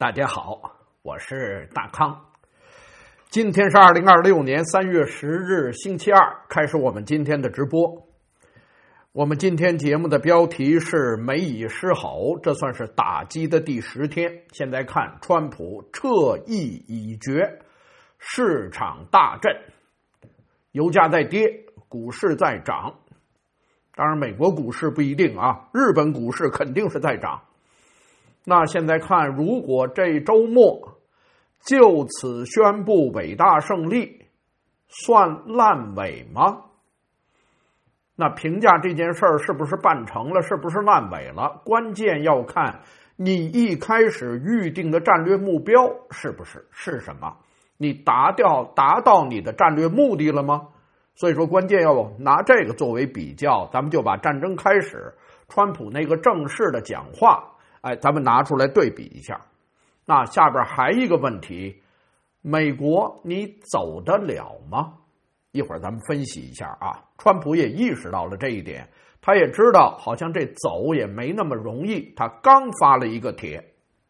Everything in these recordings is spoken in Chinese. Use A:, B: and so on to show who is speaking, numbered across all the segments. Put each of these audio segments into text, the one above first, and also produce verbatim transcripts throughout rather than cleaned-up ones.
A: 大家好，我是大康。今天是二零二六年三月十日星期二，开始我们今天的直播。我们今天节目的标题是美以狮吼，这算是打击的第十天。现在看川普撤意已决，市场大震，油价在跌，股市在涨。当然美国股市不一定啊，日本股市肯定是在涨。那现在看，如果这周末就此宣布伟大胜利，算烂尾吗？那评价这件事儿是不是办成了，是不是烂尾了，关键要看你一开始预定的战略目标是不是是什么，你达到达到你的战略目的了吗？所以说关键要拿这个作为比较，咱们就把战争开始川普那个正式的讲话，哎，咱们拿出来对比一下。那下边还一个问题，美国你走得了吗？一会儿咱们分析一下啊。川普也意识到了这一点，他也知道好像这走也没那么容易，他刚发了一个帖。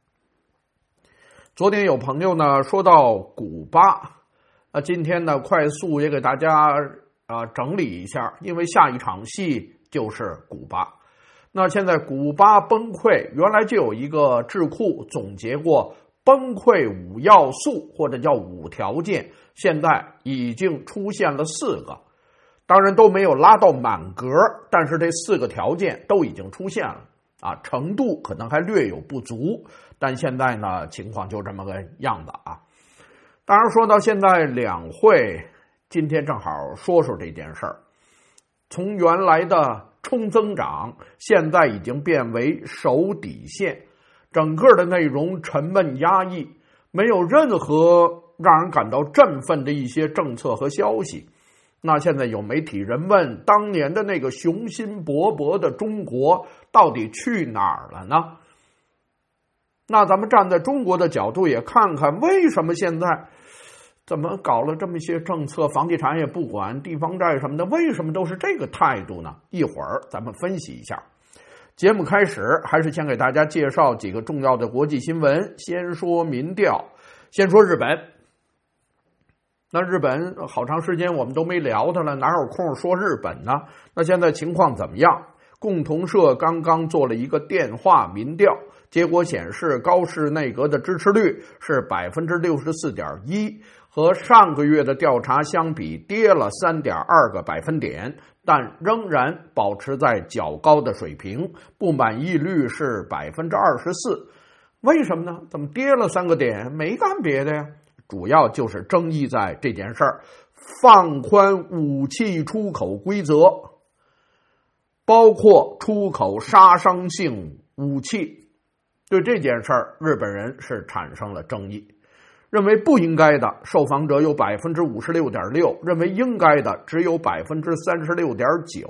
A: 昨天有朋友呢说到古巴，那今天呢快速也给大家啊整理一下，因为下一场戏就是古巴。那现在古巴崩溃，原来就有一个智库总结过崩溃五要素或者叫五条件，现在已经出现了四个，当然都没有拉到满格，但是这四个条件都已经出现了啊，程度可能还略有不足，但现在呢情况就这么个样子啊。当然说到现在两会，今天正好说说这件事儿，从原来的冲增长现在已经变为守底线，整个的内容沉闷压抑，没有任何让人感到振奋的一些政策和消息。那现在有媒体人问，当年的那个雄心勃勃的中国到底去哪儿了呢？那咱们站在中国的角度也看看，为什么现在怎么搞了这么些政策，房地产也不管，地方债什么的，为什么都是这个态度呢？一会儿咱们分析一下。节目开始还是先给大家介绍几个重要的国际新闻。先说民调，先说日本。那日本好长时间我们都没聊它了，哪有空说日本呢？那现在情况怎么样？共同社刚刚做了一个电话民调，结果显示高市内阁的支持率是 百分之六十四点一， 和上个月的调查相比跌了 三点二个百分点，但仍然保持在较高的水平，不满意率是 百分之二十四。 为什么呢？怎么跌了三个点？没干别的呀，主要就是争议在这件事儿，放宽武器出口规则，包括出口杀伤性武器。对这件事儿，日本人是产生了争议，认为不应该的受访者有 百分之五十六点六， 认为应该的只有 百分之三十六点九。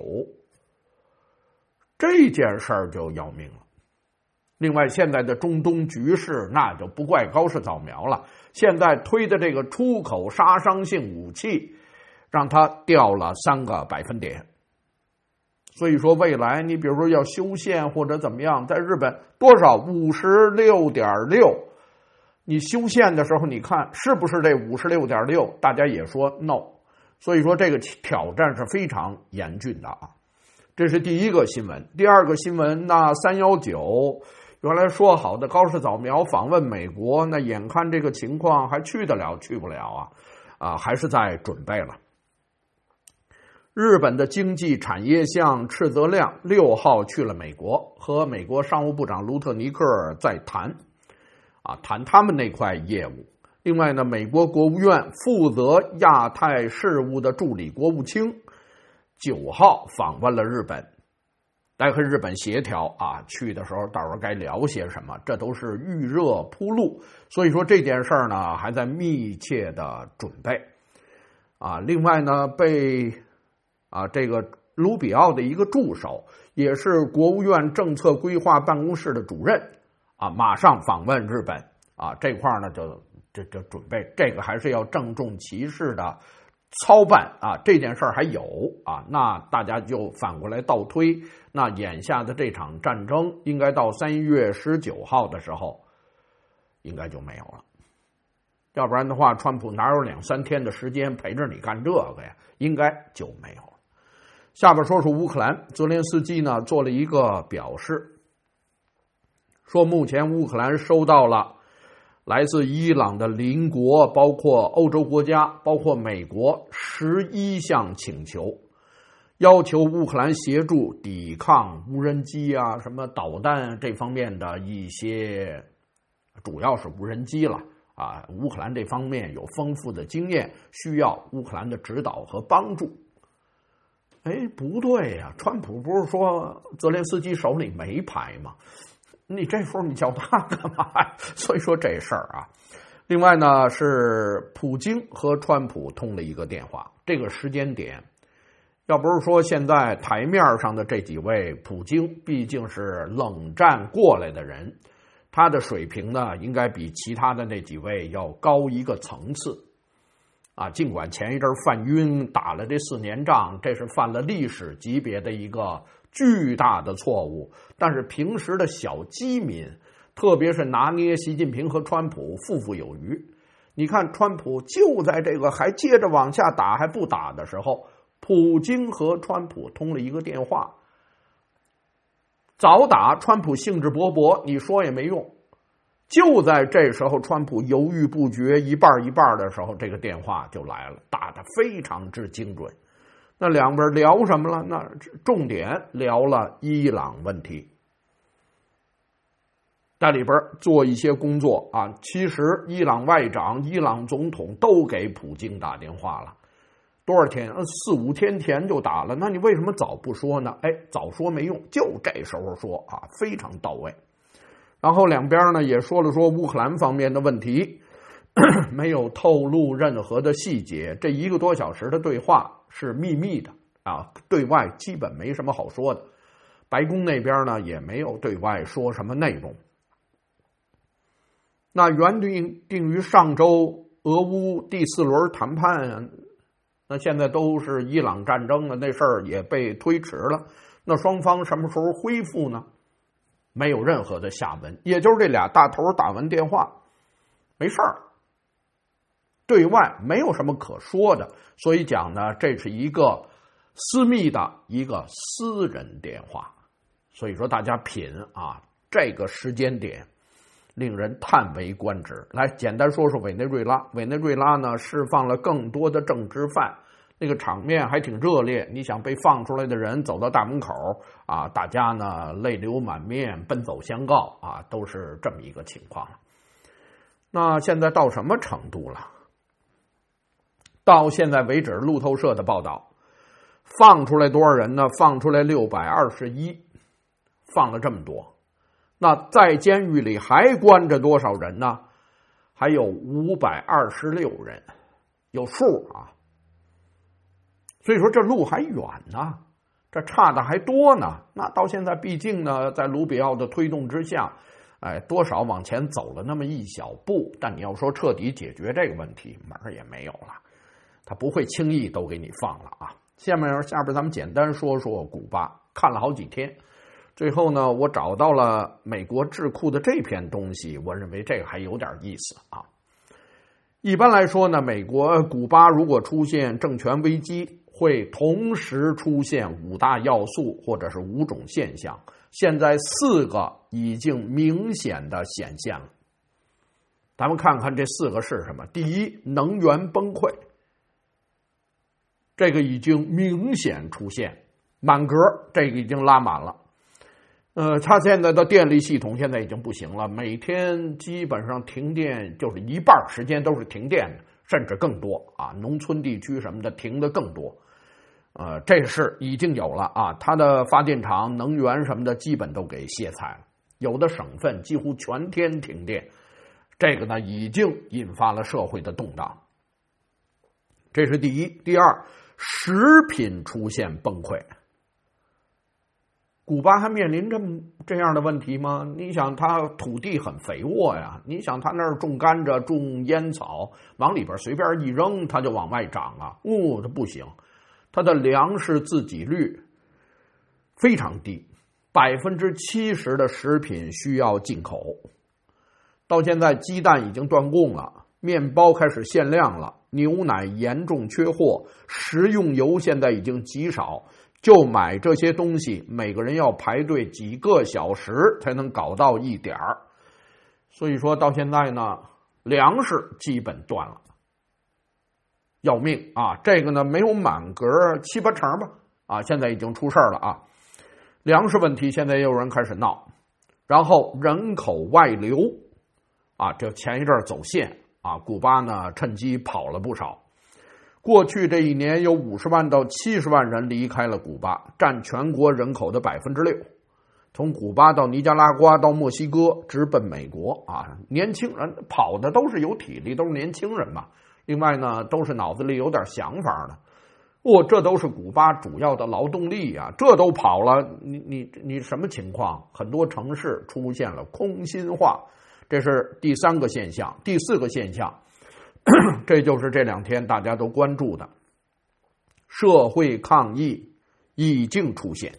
A: 这件事儿就要命了。另外现在的中东局势那就不怪高市早苗了，现在推的这个出口杀伤性武器让它掉了三个百分点。所以说未来你比如说要修宪或者怎么样，在日本多少 五十六点六， 你修宪的时候你看是不是这 五十六点六， 大家也说 no。 所以说这个挑战是非常严峻的啊。这是第一个新闻。第二个新闻，那三一九原来说好的高市早苗访问美国，那眼看这个情况还去得了去不了啊啊，还是在准备了。日本的经济产业相赤泽亮六号去了美国，和美国商务部长卢特尼克在谈啊，谈他们那块业务。另外呢，美国国务院负责亚太事务的助理国务卿九号访问了日本，来和日本协调啊，去的时候到时候该聊些什么，这都是预热铺路。所以说这件事儿呢还在密切的准备啊。另外呢，被啊这个卢比奥的一个助手，也是国务院政策规划办公室的主任啊，马上访问日本啊，这块呢就这这准备，这个还是要郑重其事的操办啊，这件事儿还有啊，那大家就反过来倒推，那眼下的这场战争应该到三月十九号的时候应该就没有了。要不然的话，川普哪有两三天的时间陪着你干这个呀？应该就没有了。下边说说乌克兰，泽连斯基呢做了一个表示，说目前乌克兰收到了来自伊朗的邻国，包括欧洲国家，包括美国十一项请求，要求乌克兰协助抵抗无人机啊、什么导弹这方面的一些，主要是无人机了啊。乌克兰这方面有丰富的经验，需要乌克兰的指导和帮助。哎，不对呀、啊，川普不是说泽连斯基手里没牌吗？你这时候你叫他干嘛呀？所以说这事儿啊。另外呢，是普京和川普通了一个电话，这个时间点，要不是说现在台面上的这几位，普京毕竟是冷战过来的人，他的水平呢，应该比其他的那几位要高一个层次。啊，尽管前一阵犯晕打了这四年仗，这是犯了历史级别的一个巨大的错误，但是平时的小机敏，特别是拿捏习近平和川普，富富有余。你看川普就在这个还接着往下打还不打的时候，普京和川普通了一个电话，早打川普兴致勃勃，你说也没用。就在这时候，川普犹豫不决，一半一半的时候，这个电话就来了，打得非常之精准。那两边聊什么了？那重点聊了伊朗问题，在里边做一些工作啊。其实伊朗外长、伊朗总统都给普京打电话了，多少天？四五天前就打了。那你为什么早不说呢？哎，早说没用，就这时候说啊，非常到位。然后两边呢也说了说乌克兰方面的问题，没有透露任何的细节。这一个多小时的对话是秘密的啊，对外基本没什么好说的。白宫那边呢也没有对外说什么内容。那原定定于上周俄乌第四轮谈判，那现在都是伊朗战争的那事儿也被推迟了。那双方什么时候恢复呢？没有任何的下文，也就是这俩大头打完电话，没事儿，对外没有什么可说的，所以讲呢，这是一个私密的一个私人电话。所以说大家品啊，这个时间点令人叹为观止。来，简单说说委内瑞拉，委内瑞拉呢释放了更多的政治犯。那个场面还挺热烈，你想被放出来的人走到大门口啊，大家呢泪流满面，奔走相告啊，都是这么一个情况。那现在到什么程度了？到现在为止，路透社的报道，放出来多少人呢？放出来六百二十一，放了这么多。那在监狱里还关着多少人呢？还有五百二十六人，有数啊。所以说这路还远呢，这差的还多呢。那到现在毕竟呢，在卢比奥的推动之下，哎，多少往前走了那么一小步，但你要说彻底解决这个问题，门儿也没有了。他不会轻易都给你放了啊。下面下边咱们简单说说古巴，看了好几天，最后呢，我找到了美国智库的这篇东西，我认为这个还有点意思啊。一般来说呢，美国古巴如果出现政权危机，会同时出现五大要素或者是五种现象，现在四个已经明显的显现了。咱们看看这四个是什么。第一，能源崩溃，这个已经明显出现，满格，这个已经拉满了。呃，它现在的电力系统现在已经不行了，每天基本上停电就是一半时间都是停电的，甚至更多啊，农村地区什么的停的更多。呃，这是已经有了啊，它的发电厂、能源什么的基本都给卸采了，有的省份几乎全天停电，这个呢已经引发了社会的动荡。这是第一。第二，食品出现崩溃。古巴还面临这么这样的问题吗？你想它土地很肥沃呀，你想它那儿种甘蔗、种烟草，往里边随便一扔，它就往外长啊。哦，它不行，它的粮食自给率非常低，百分之七十的食品需要进口。 到现在鸡蛋已经断供了，面包开始限量了，牛奶严重缺货，食用油现在已经极少，就买这些东西每个人要排队几个小时才能搞到一点儿。所以说到现在呢，粮食基本断了，要命啊！这个呢没有满格七八成吧，啊，现在已经出事了啊！粮食问题现在也有人开始闹，然后人口外流啊，这前一阵走线啊，古巴呢趁机跑了不少。过去这一年有五十万到七十万人离开了古巴，占全国人口的百分之六。从古巴到尼加拉瓜到墨西哥，直奔美国啊！年轻人跑的都是有体力，都是年轻人嘛。另外呢，都是脑子里有点想法的。哦，这都是古巴主要的劳动力啊，这都跑了，你你你什么情况？很多城市出现了空心化，这是第三个现象。第四个现象，这就是这两天大家都关注的，社会抗议已经出现。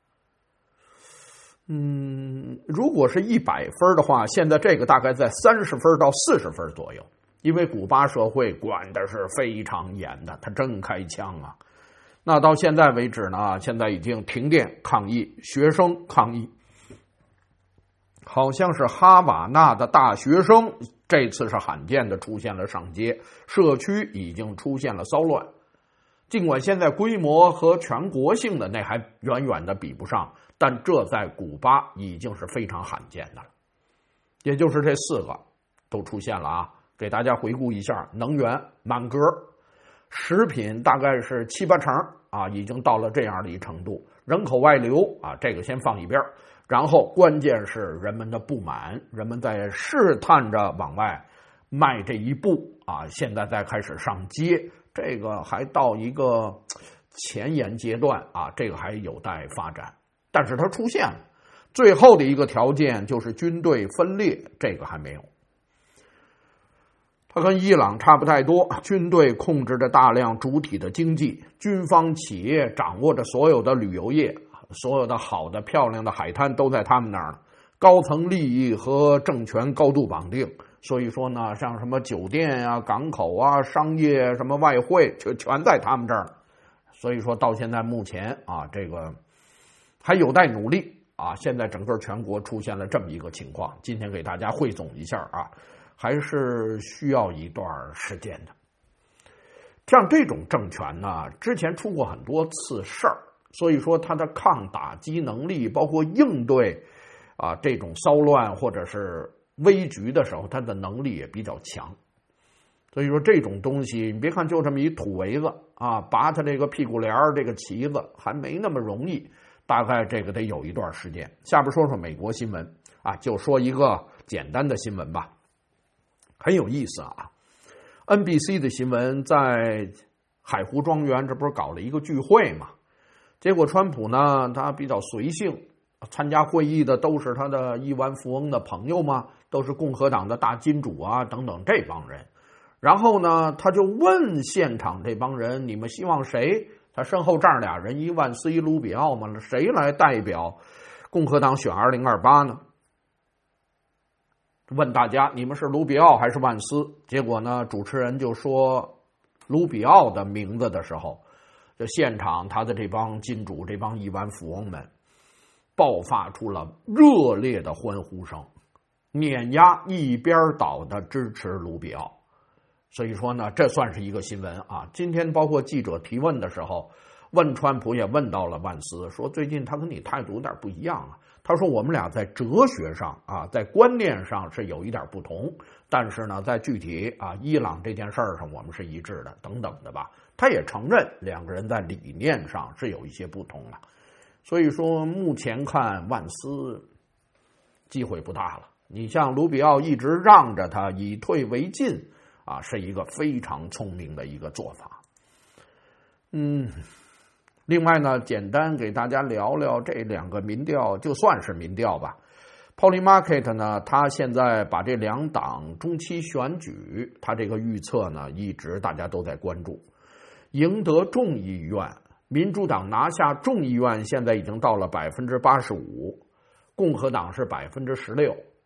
A: 嗯，如果是一百分的话，现在这个大概在三十分到四十分左右，因为古巴社会管的是非常严的，他真开枪啊。那到现在为止呢，现在已经停电抗议，学生抗议，好像是哈瓦那的大学生这次是罕见的出现了上街，社区已经出现了骚乱。尽管现在规模和全国性的那还远远的比不上，但这在古巴已经是非常罕见的了。也就是这四个都出现了啊，给大家回顾一下：能源满格，食品大概是七八成啊，已经到了这样的一程度。人口外流啊，这个先放一边，然后关键是人们的不满，人们在试探着往外迈这一步啊，现在再开始上街。这个还到一个前沿阶段啊，这个还有待发展，但是它出现了。最后的一个条件就是军队分裂，这个还没有。它跟伊朗差不太多，军队控制着大量主体的经济，军方企业掌握着所有的旅游业，所有的好的漂亮的海滩都在他们那儿了，高层利益和政权高度绑定。所以说呢，像什么酒店啊、港口啊、商业什么外汇，就全在他们这儿了。所以说到现在目前啊，这个还有待努力啊。现在整个全国出现了这么一个情况，今天给大家汇总一下啊，还是需要一段时间的。像这种政权呢，之前出过很多次事儿，所以说它的抗打击能力，包括应对啊这种骚乱或者是危局的时候，他的能力也比较强。所以说这种东西，你别看就这么一土围子啊，拔他这个屁股帘儿这个旗子还没那么容易，大概这个得有一段时间。下边说说美国新闻啊，就说一个简单的新闻吧，很有意思啊。N B C 的新闻在海湖庄园，这不是搞了一个聚会嘛？结果川普呢，他比较随性。参加会议的都是他的亿万富翁的朋友吗？都是共和党的大金主啊，等等这帮人。然后呢，他就问现场这帮人：“你们希望谁？”他身后站俩人，一万斯一卢比奥嘛，谁来代表共和党选二零二八呢？问大家：“你们是卢比奥还是万斯？”结果呢，主持人就说卢比奥的名字的时候，就现场他的这帮金主、这帮亿万富翁们爆发出了热烈的欢呼声，碾压一边倒的支持卢比奥。所以说呢，这算是一个新闻啊。今天包括记者提问的时候，问川普也问到了万斯，说最近他跟你态度有点不一样啊。他说我们俩在哲学上啊，在观念上是有一点不同，但是呢，在具体啊伊朗这件事儿上我们是一致的，等等的吧。他也承认两个人在理念上是有一些不同了。所以说目前看万斯机会不大了。你像卢比奥一直让着他，以退为进啊，是一个非常聪明的一个做法。嗯，另外呢，简单给大家聊聊这两个民调，就算是民调吧。Polymarket 呢，他现在把这两党中期选举，他这个预测呢，一直大家都在关注。赢得众议院，民主党拿下众议院，现在已经到了百分之八十五，共和党是百分之十六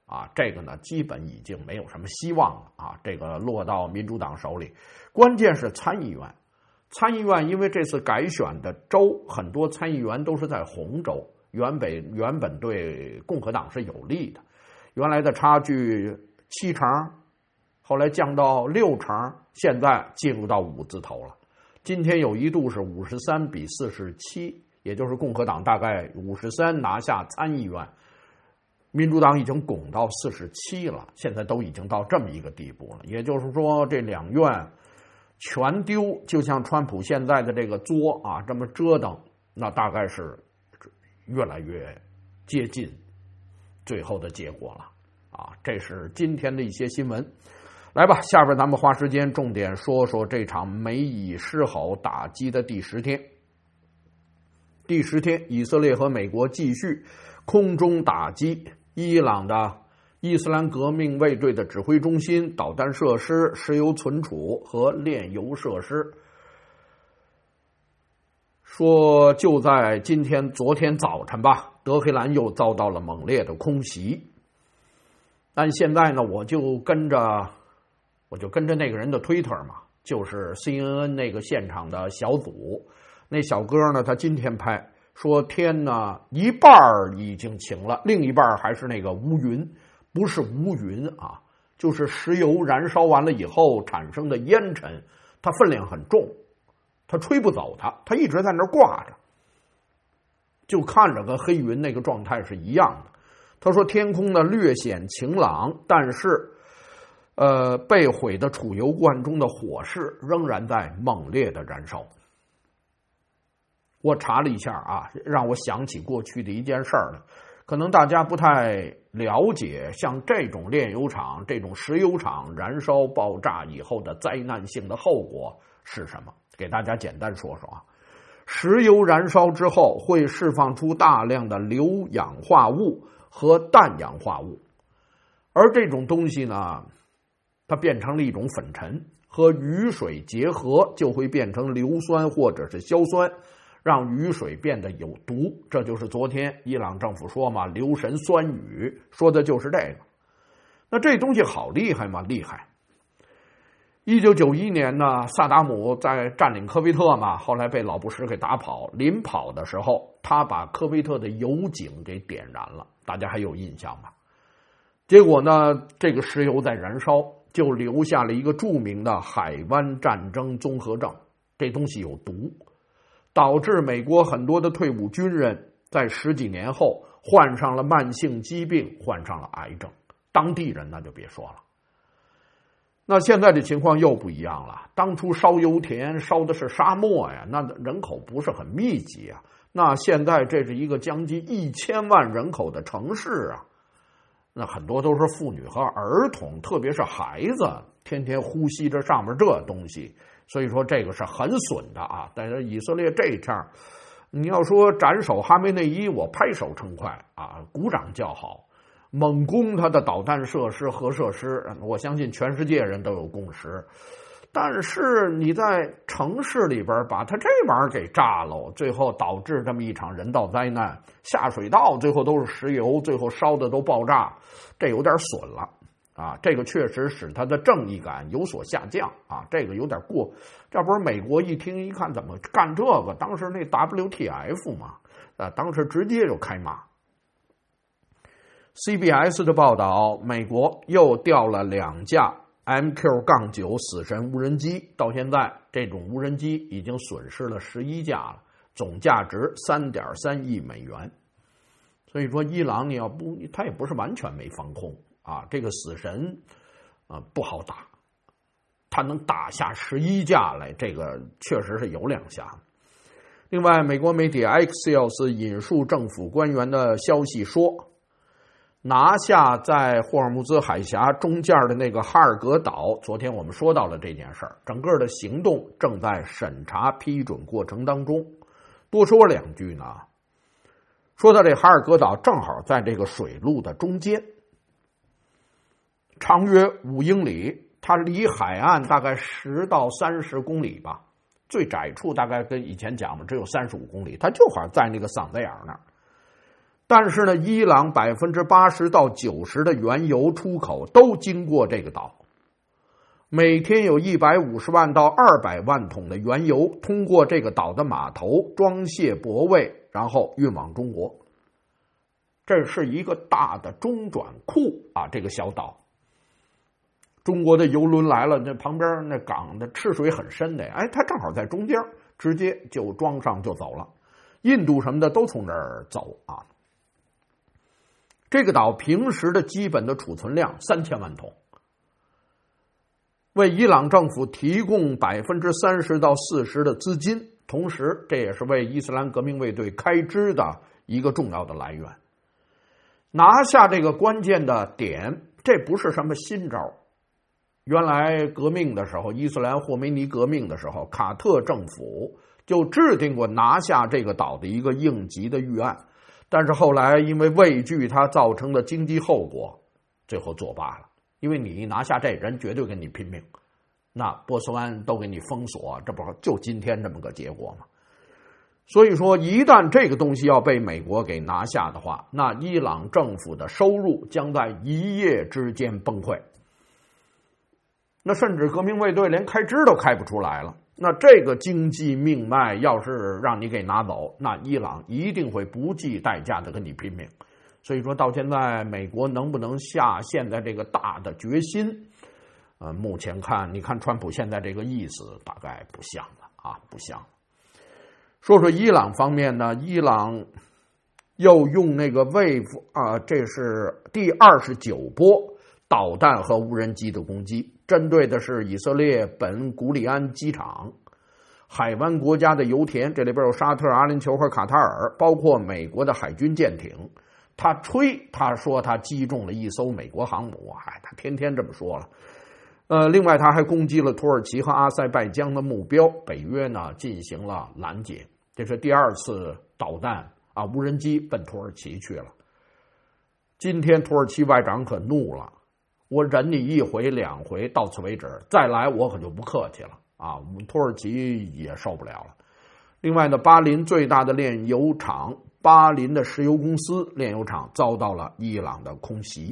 A: 啊，这个呢基本已经没有什么希望了啊，这个落到民主党手里。关键是参议院，参议院因为这次改选的州很多参议员都是在红州，原本原本对共和党是有利的，原来的差距七成，后来降到六成，现在进入到五字头了。今天有一度是五十三比四十七，也就是共和党大概五十三拿下参议院，民主党已经拱到四十七了，现在都已经到这么一个地步了。也就是说，这两院全丢，就像川普现在的这个作啊，这么折腾，那大概是越来越接近最后的结果了啊。这是今天的一些新闻。来吧，下边咱们花时间重点说说这场美以狮吼打击的第十天。第十天，以色列和美国继续空中打击伊朗的伊斯兰革命卫队的指挥中心、导弹设施、石油存储和炼油设施。说就在今天、昨天早晨吧，德黑兰又遭到了猛烈的空袭。但现在呢，我就跟着。我就跟着那个人的推特嘛，就是 C N N 那个现场的小组，那小哥呢，他今天拍说天呢一半已经晴了，另一半还是那个乌云，不是乌云啊，就是石油燃烧完了以后产生的烟尘，它分量很重，它吹不走它，它一直在那儿挂着，就看着跟黑云那个状态是一样的。他说天空呢略显晴朗，但是呃，被毁的储油罐中的火势仍然在猛烈的燃烧。我查了一下啊，让我想起过去的一件事儿了。可能大家不太了解，像这种炼油厂、这种石油厂燃烧爆炸以后的灾难性的后果是什么？给大家简单说说啊。石油燃烧之后会释放出大量的硫氧化物和氮氧化物，而这种东西呢，它变成了一种粉尘，和雨水结合就会变成硫酸或者是硝酸，让雨水变得有毒。这就是昨天伊朗政府说嘛，硫神酸雨，说的就是这个。那这东西好厉害吗？厉害。一九九一年呢，萨达姆在占领科威特嘛，后来被老布什给打跑，临跑的时候他把科威特的油井给点燃了，大家还有印象吗？结果呢，这个石油在燃烧，就留下了一个著名的海湾战争综合症，这东西有毒，导致美国很多的退伍军人在十几年后患上了慢性疾病，患上了癌症，当地人那就别说了。那现在的情况又不一样了，当初烧油田烧的是沙漠呀，那人口不是很密集啊，那现在这是一个将近一千万人口的城市啊，那很多都是妇女和儿童，特别是孩子，天天呼吸着上面这东西，所以说这个是很损的啊。但是以色列这一下，你要说斩首哈梅内伊，我拍手称快啊，鼓掌叫好，猛攻他的导弹设施、核设施，我相信全世界人都有共识。但是你在城市里边把他这玩意儿给炸了，最后导致这么一场人道灾难，下水道最后都是石油，最后烧的都爆炸，这有点损了啊！这个确实使他的正义感有所下降啊！这个有点过，这不是美国一听一看怎么干这个？当时那 W T F 嘛，啊，当时直接就开骂。C B S 的报道，美国又调了两架 M Q 九 死神无人机，到现在这种无人机已经损失了十一架了，总价值 三点三亿美元。所以说伊朗你要不他也不是完全没防空啊，这个死神啊不好打，他能打下十一架来，这个确实是有两下。另外美国媒体 Axios 引述政府官员的消息说，拿下在霍尔木兹海峡中间的那个哈尔格岛，昨天我们说到了这件事儿，整个的行动正在审查批准过程当中。多说两句呢，说到这哈尔格岛正好在这个水路的中间，长约五英里，它离海岸大概十到三十公里吧，最窄处大概跟以前讲嘛，只有三十五公里，它就好像在那个嗓子眼那儿。 但是呢，伊朗百分之八十到九十的原油出口都经过这个岛，每天有一百五十万到二百万桶的原油通过这个岛的码头装卸泊位，然后运往中国。这是一个大的中转库啊，这个小岛。中国的油轮来了，那旁边那港的吃水很深的，哎，它正好在中间，直接就装上就走了。印度什么的都从这儿走啊。这个岛平时的基本的储存量三千万桶，为伊朗政府提供百分之三十到四十的资金，同时这也是为伊斯兰革命卫队开支的一个重要的来源。拿下这个关键的点，这不是什么新招。原来革命的时候，伊斯兰霍梅尼革命的时候，卡特政府就制定过拿下这个岛的一个应急的预案。但是后来因为畏惧它造成的经济后果，最后作罢了。因为你拿下这人绝对跟你拼命，那波斯湾都给你封锁，这不就今天这么个结果吗？所以说一旦这个东西要被美国给拿下的话，那伊朗政府的收入将在一夜之间崩溃，那甚至革命卫队连开支都开不出来了。那这个经济命脉要是让你给拿走，那伊朗一定会不计代价的跟你拼命。所以说到现在美国能不能下现在这个大的决心，呃，目前看你看川普现在这个意思大概不像了啊，不像了。说说伊朗方面呢，伊朗又用那个 Wave 啊，这是第二十九波导弹和无人机的攻击，针对的是以色列本古里安机场、海湾国家的油田，这里边有沙特、阿联酋和卡塔尔，包括美国的海军舰艇。他吹，他说他击中了一艘美国航母，哎，他天天这么说了。呃，另外他还攻击了土耳其和阿塞拜疆的目标，北约呢进行了拦截。这是第二次导弹啊，无人机奔土耳其去了。今天土耳其外长可怒了，我忍你一回两回，到此为止，再来我可就不客气了啊！我们土耳其也受不了了。另外呢，巴林最大的炼油厂巴林的石油公司炼油厂遭到了伊朗的空袭。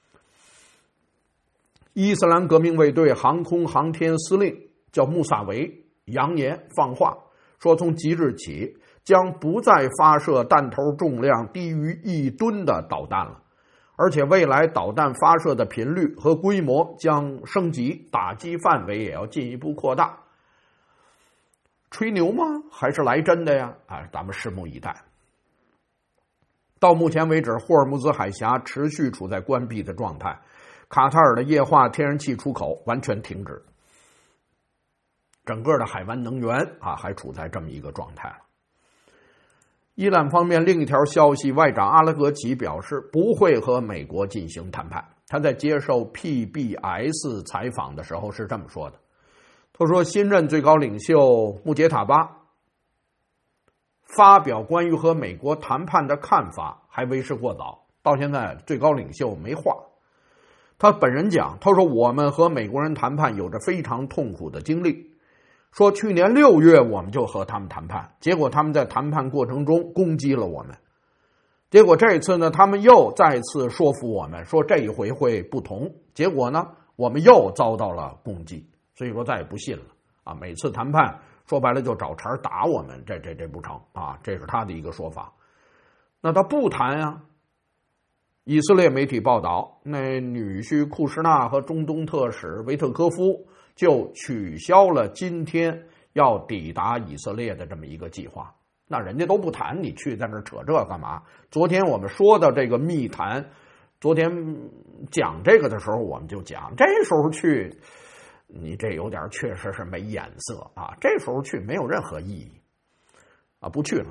A: 伊斯兰革命卫队航空航天司令叫穆萨维扬言放话，说从即日起将不再发射弹头重量低于一吨的导弹了，而且未来导弹发射的频率和规模将升级，打击范围也要进一步扩大。吹牛吗？还是来真的呀？啊，咱们拭目以待。到目前为止，霍尔木兹海峡持续处在关闭的状态，卡塔尔的液化天然气出口完全停止，整个的海湾能源啊还处在这么一个状态。伊朗方面另一条消息，外长阿拉格齐表示不会和美国进行谈判。他在接受 P B S 采访的时候是这么说的，他说新任最高领袖穆杰塔巴发表关于和美国谈判的看法还为时过早，到现在最高领袖没话。他本人讲，他说我们和美国人谈判有着非常痛苦的经历，说去年六月我们就和他们谈判，结果他们在谈判过程中攻击了我们，结果这次呢他们又再次说服我们说这一回会不同，结果呢我们又遭到了攻击，所以说再也不信了啊！每次谈判说白了就找茬打我们，这这这不成啊！这是他的一个说法。那他不谈啊？以色列媒体报道，那女婿库什纳和中东特使维特科夫就取消了今天要抵达以色列的这么一个计划。那人家都不谈，你去在那扯这干嘛？昨天我们说的这个密谈，昨天讲这个的时候我们就讲，这时候去你这有点确实是没眼色啊！这时候去没有任何意义啊，不去了。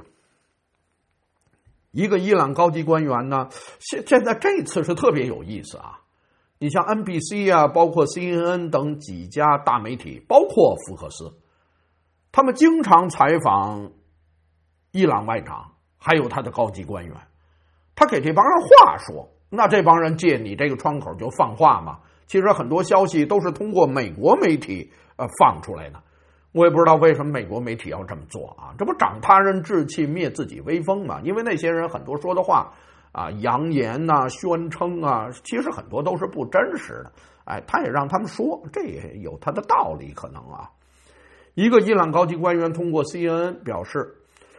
A: 一个伊朗高级官员呢，现现在这次是特别有意思啊！你像 N B C 啊，包括 C N N 等几家大媒体，包括福克斯，他们经常采访伊朗外长，还有他的高级官员，他给这帮人话说，那这帮人借你这个窗口就放话嘛。其实很多消息都是通过美国媒体呃放出来的。 我也不知道为什么美国媒体要这么做啊，这不长他人志气灭自己威风吗？因为那些人很多说的话啊，扬言呐、啊、宣称啊，其实很多都是不真实的。哎，他也让他们说，这也有他的道理可能啊。一个伊朗高级官员通过 C N N 表示，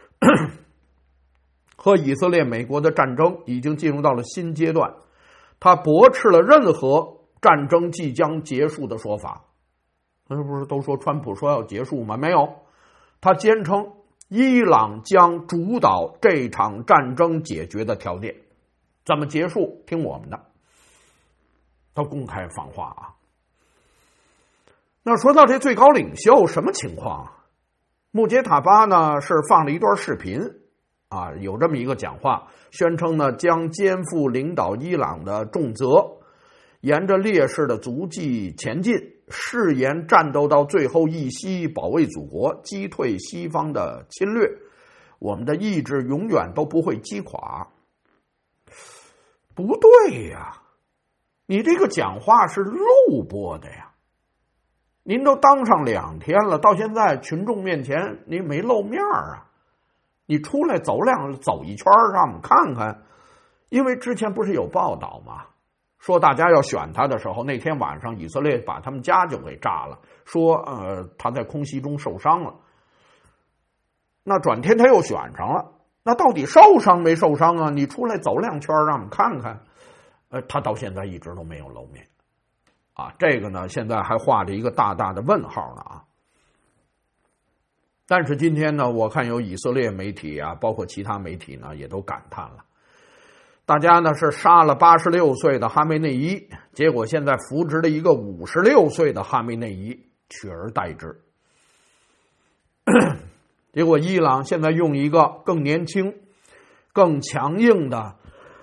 A: 和以色列、美国的战争已经进入到了新阶段，他驳斥了任何战争即将结束的说法。那不是都说川普说要结束吗？没有，他坚称伊朗将主导这场战争解决的条件，怎么结束听我们的。他公开放话啊。那说到这最高领袖什么情况？穆杰塔巴呢是放了一段视频啊，有这么一个讲话，宣称呢将肩负领导伊朗的重责，沿着烈士的足迹前进，誓言战斗到最后一息，保卫祖国，击退西方的侵略。我们的意志永远都不会击垮。不对呀，你这个讲话是录播的呀。您都当上两天了，到现在群众面前您没露面啊？你出来走两走一圈，让我们看看。因为之前不是有报道吗？说大家要选他的时候，那天晚上以色列把他们家就给炸了，说呃他在空袭中受伤了。那转天他又选上了，那到底受伤没受伤啊？你出来走两圈让我们看看。呃，他到现在一直都没有露面啊，这个呢现在还画着一个大大的问号呢啊。但是今天呢，我看有以色列媒体啊，包括其他媒体呢，也都感叹了。大家呢是杀了八十六岁的哈梅内伊，结果现在扶植了一个五十六岁的哈梅内伊取而代之。结果伊朗现在用一个更年轻、更强硬的、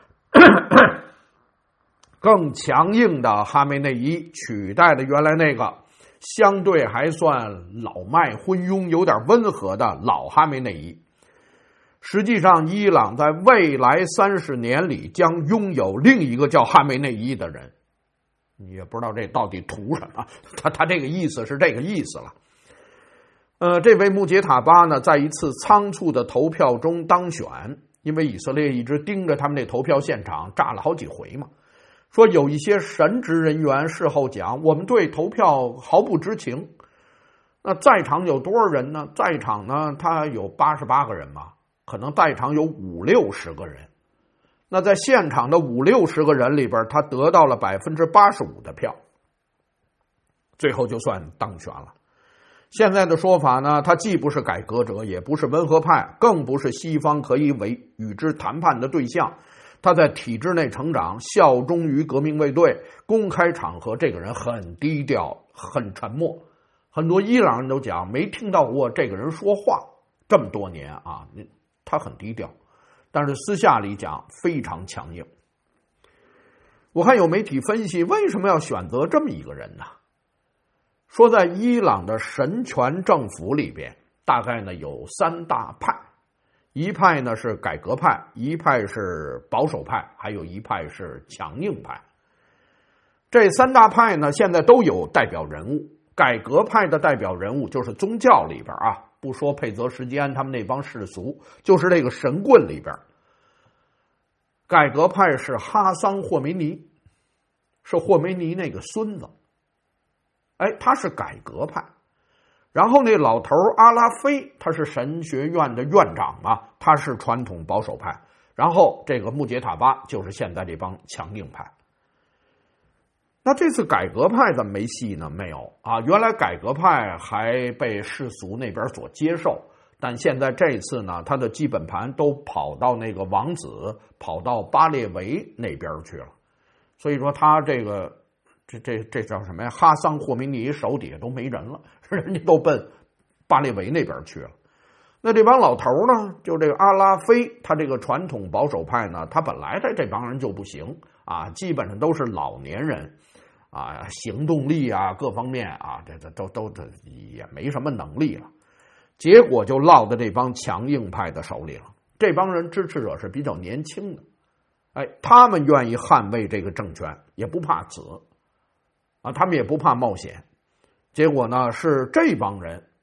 A: 更强硬的哈梅内伊取代了原来那个相对还算老迈昏庸、有点温和的老哈梅内伊。实际上，伊朗在未来三十年里将拥有另一个叫哈梅内伊的人，你也不知道这到底图什么。他他这个意思是这个意思了。呃，这位穆杰塔巴呢，在一次仓促的投票中当选，因为以色列一直盯着他们那投票现场，炸了好几回嘛。说有一些神职人员事后讲，我们对投票毫不知情。那在场有多少人呢？在场呢，他有八十八个人嘛。可能在场有五六十个人，那在现场的五六十个人里边，他得到了百分之八十五的票，最后就算当选了。现在的说法呢，他既不是改革者，也不是温和派，更不是西方可以为与之谈判的对象。他在体制内成长，效忠于革命卫队，公开场合这个人很低调，很沉默。很多伊朗人都讲没听到过这个人说话，这么多年啊。他很低调，但是私下里讲非常强硬。我看有媒体分析，为什么要选择这么一个人呢？说在伊朗的神权政府里边，大概呢有三大派，一派呢是改革派，一派是保守派，还有一派是强硬派。这三大派呢，现在都有代表人物。改革派的代表人物就是宗教里边啊，不说佩泽什基安他们那帮世俗，就是这个神棍里边。改革派是哈桑霍梅尼，是霍梅尼那个孙子。哎，他是改革派。然后那老头阿拉菲，他是神学院的院长嘛，他是传统保守派。然后这个穆杰塔巴就是现在这帮强硬派。那这次改革派怎么没戏呢？没有啊，原来改革派还被世俗那边所接受，但现在这次呢，他的基本盘都跑到那个王子，跑到巴列维那边去了。所以说他这个这这这叫什么呀？哈桑霍梅尼手底下都没人了，人家都奔巴列维那边去了。那这帮老头呢，就这个阿拉菲，他这个传统保守派呢，他本来的这帮人就不行啊，基本上都是老年人。啊，行动力啊，各方面啊，这这都都这也没什么能力了，结果就落到这帮强硬派的手里了。这帮人支持者是比较年轻的，哎，他们愿意捍卫这个政权，也不怕死，啊，他们也不怕冒险。结果呢，是这帮人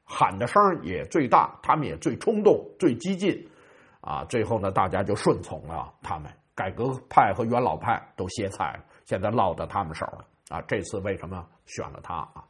A: 喊的声也最大，他们也最冲动、最激进，啊，最后呢，大家就顺从了他们，改革派和元老派都歇菜了，现在落到他们手了啊。这次为什么选了他啊？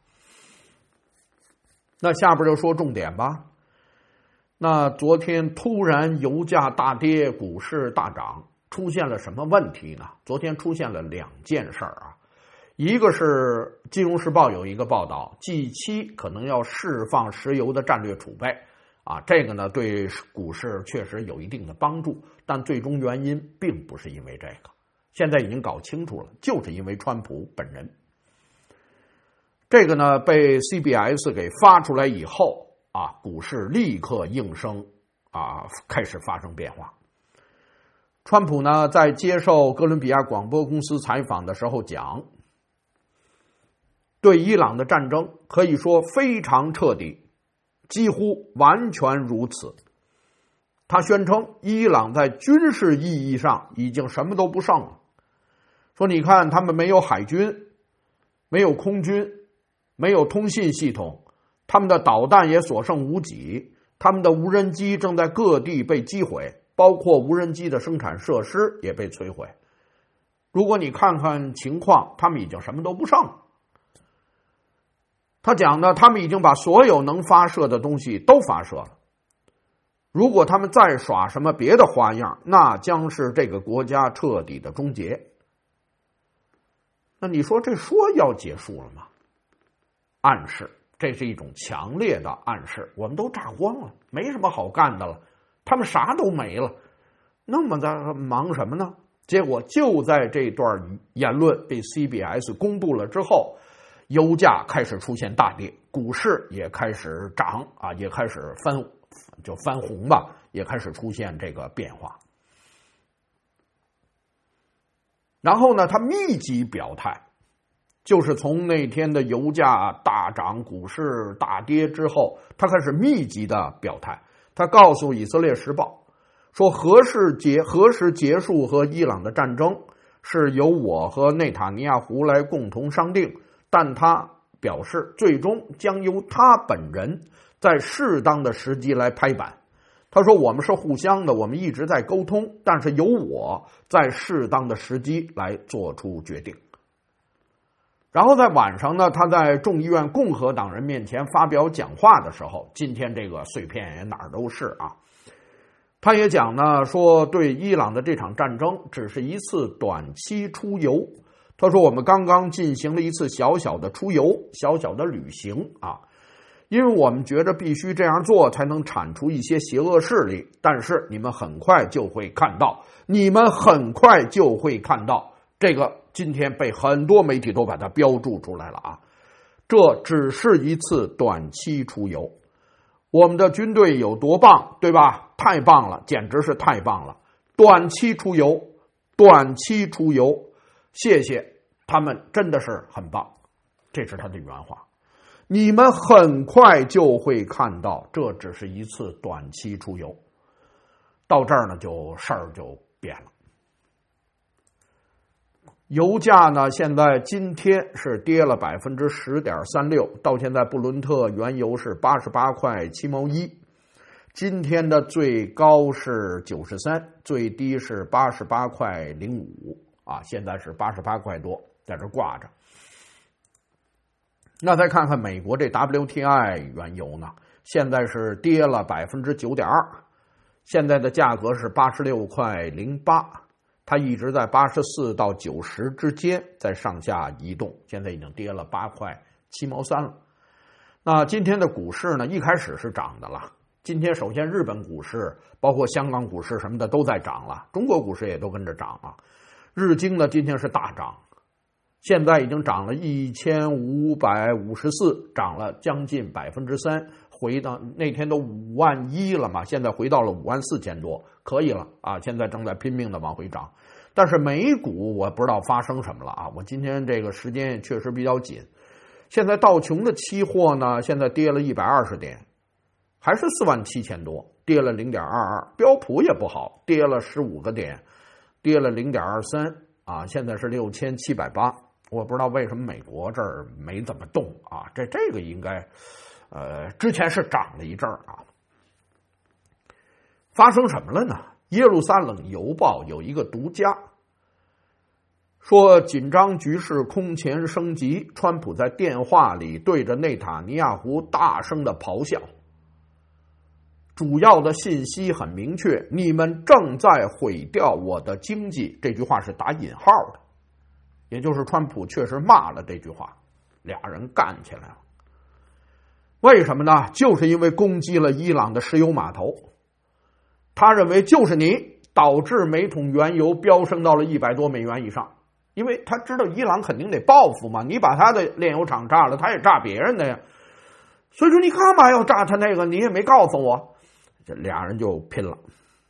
A: 那下边就说重点吧。那昨天突然油价大跌，股市大涨，出现了什么问题呢？昨天出现了两件事儿啊，一个是《金融时报》有一个报道 ，G 七 可能要释放石油的战略储备啊，这个呢对股市确实有一定的帮助，但最终原因并不是因为这个，现在已经搞清楚了，就是因为川普本人。这个呢被 C B S 给发出来以后。啊，股市立刻应声啊，开始发生变化。川普呢，在接受哥伦比亚广播公司采访的时候讲，对伊朗的战争可以说非常彻底，几乎完全如此。他宣称，伊朗在军事意义上已经什么都不剩了。说，你看，他们没有海军，没有空军，没有通信系统。他们的导弹也所剩无几，他们的无人机正在各地被击毁，包括无人机的生产设施也被摧毁。如果你看看情况，他们已经什么都不剩了。他讲呢，他们已经把所有能发射的东西都发射了。如果他们再耍什么别的花样，那将是这个国家彻底的终结。那你说这说要结束了吗？暗示。这是一种强烈的暗示，我们都炸光了，没什么好干的了，他们啥都没了，那么在忙什么呢？结果就在这段言论被 C B S 公布了之后，油价开始出现大跌，股市也开始涨啊，也开始翻，就翻红吧，也开始出现这个变化。然后呢，他密集表态。就是从那天的油价大涨、股市大跌之后，他开始密集的表态。他告诉《以色列时报》说，何时结何时结束和伊朗的战争是由我和内塔尼亚胡来共同商定，但他表示最终将由他本人在适当的时机来拍板。他说，我们是互相的，我们一直在沟通，但是由我在适当的时机来做出决定。然后在晚上呢，他在众议院共和党人面前发表讲话的时候，今天这个碎片也哪儿都是啊。他也讲呢，说对伊朗的这场战争只是一次短期出游。他说，我们刚刚进行了一次小小的出游，小小的旅行啊，因为我们觉得必须这样做才能铲除一些邪恶势力。但是你们很快就会看到，你们很快就会看到这个。今天被很多媒体都把它标注出来了啊！这只是一次短期出游，我们的军队有多棒，对吧？太棒了，简直是太棒了！短期出游，短期出游，谢谢他们，真的是很棒。这是他的原话。你们很快就会看到，这只是一次短期出游。到这儿呢，就事儿就变了。油价呢，现在今天是跌了百分之十点三六，到现在布伦特原油是八十八块七毛一，今天的最高是九十三，最低是八十八块零五啊，现在是八十八块多，在这挂着。那再看看美国这 W T I 原油呢，现在是跌了百分之九点二，现在的价格是八十六块零八。它一直在八十四到九十之间在上下移动，现在已经跌了八块七毛三了。那今天的股市呢，一开始是涨的了。今天首先日本股市，包括香港股市什么的都在涨了，中国股市也都跟着涨了。日经呢今天是大涨，现在已经涨了一千五百五十四，涨了将近百分之三。回到那天都五万一了嘛，现在回到了五万四千多，可以了啊！现在正在拼命的往回涨，但是美股我不知道发生什么了啊！我今天这个时间也确实比较紧。现在道琼的期货呢，现在跌了一百二十点，还是四万七千多，跌了零点二二。标普也不好，跌了十五个点，跌了零点二三啊，现在是六千七百八。我不知道为什么美国这儿没怎么动啊，这这个应该。 呃，之前是涨了一阵儿啊。发生什么了呢？耶路撒冷邮报有一个独家，说紧张局势空前升级，川普在电话里对着内塔尼亚胡大声的咆哮。主要的信息很明确，你们正在毁掉我的经济。这句话是打引号的，也就是川普确实骂了这句话，俩人干起来了。为什么呢？就是因为攻击了伊朗的石油码头，他认为就是你导致每桶原油飙升到了一百多美元以上，因为他知道伊朗肯定得报复嘛，你把他的炼油厂炸了，他也炸别人的呀，所以说你干嘛要炸他那个？你也没告诉我。这俩人就拼了。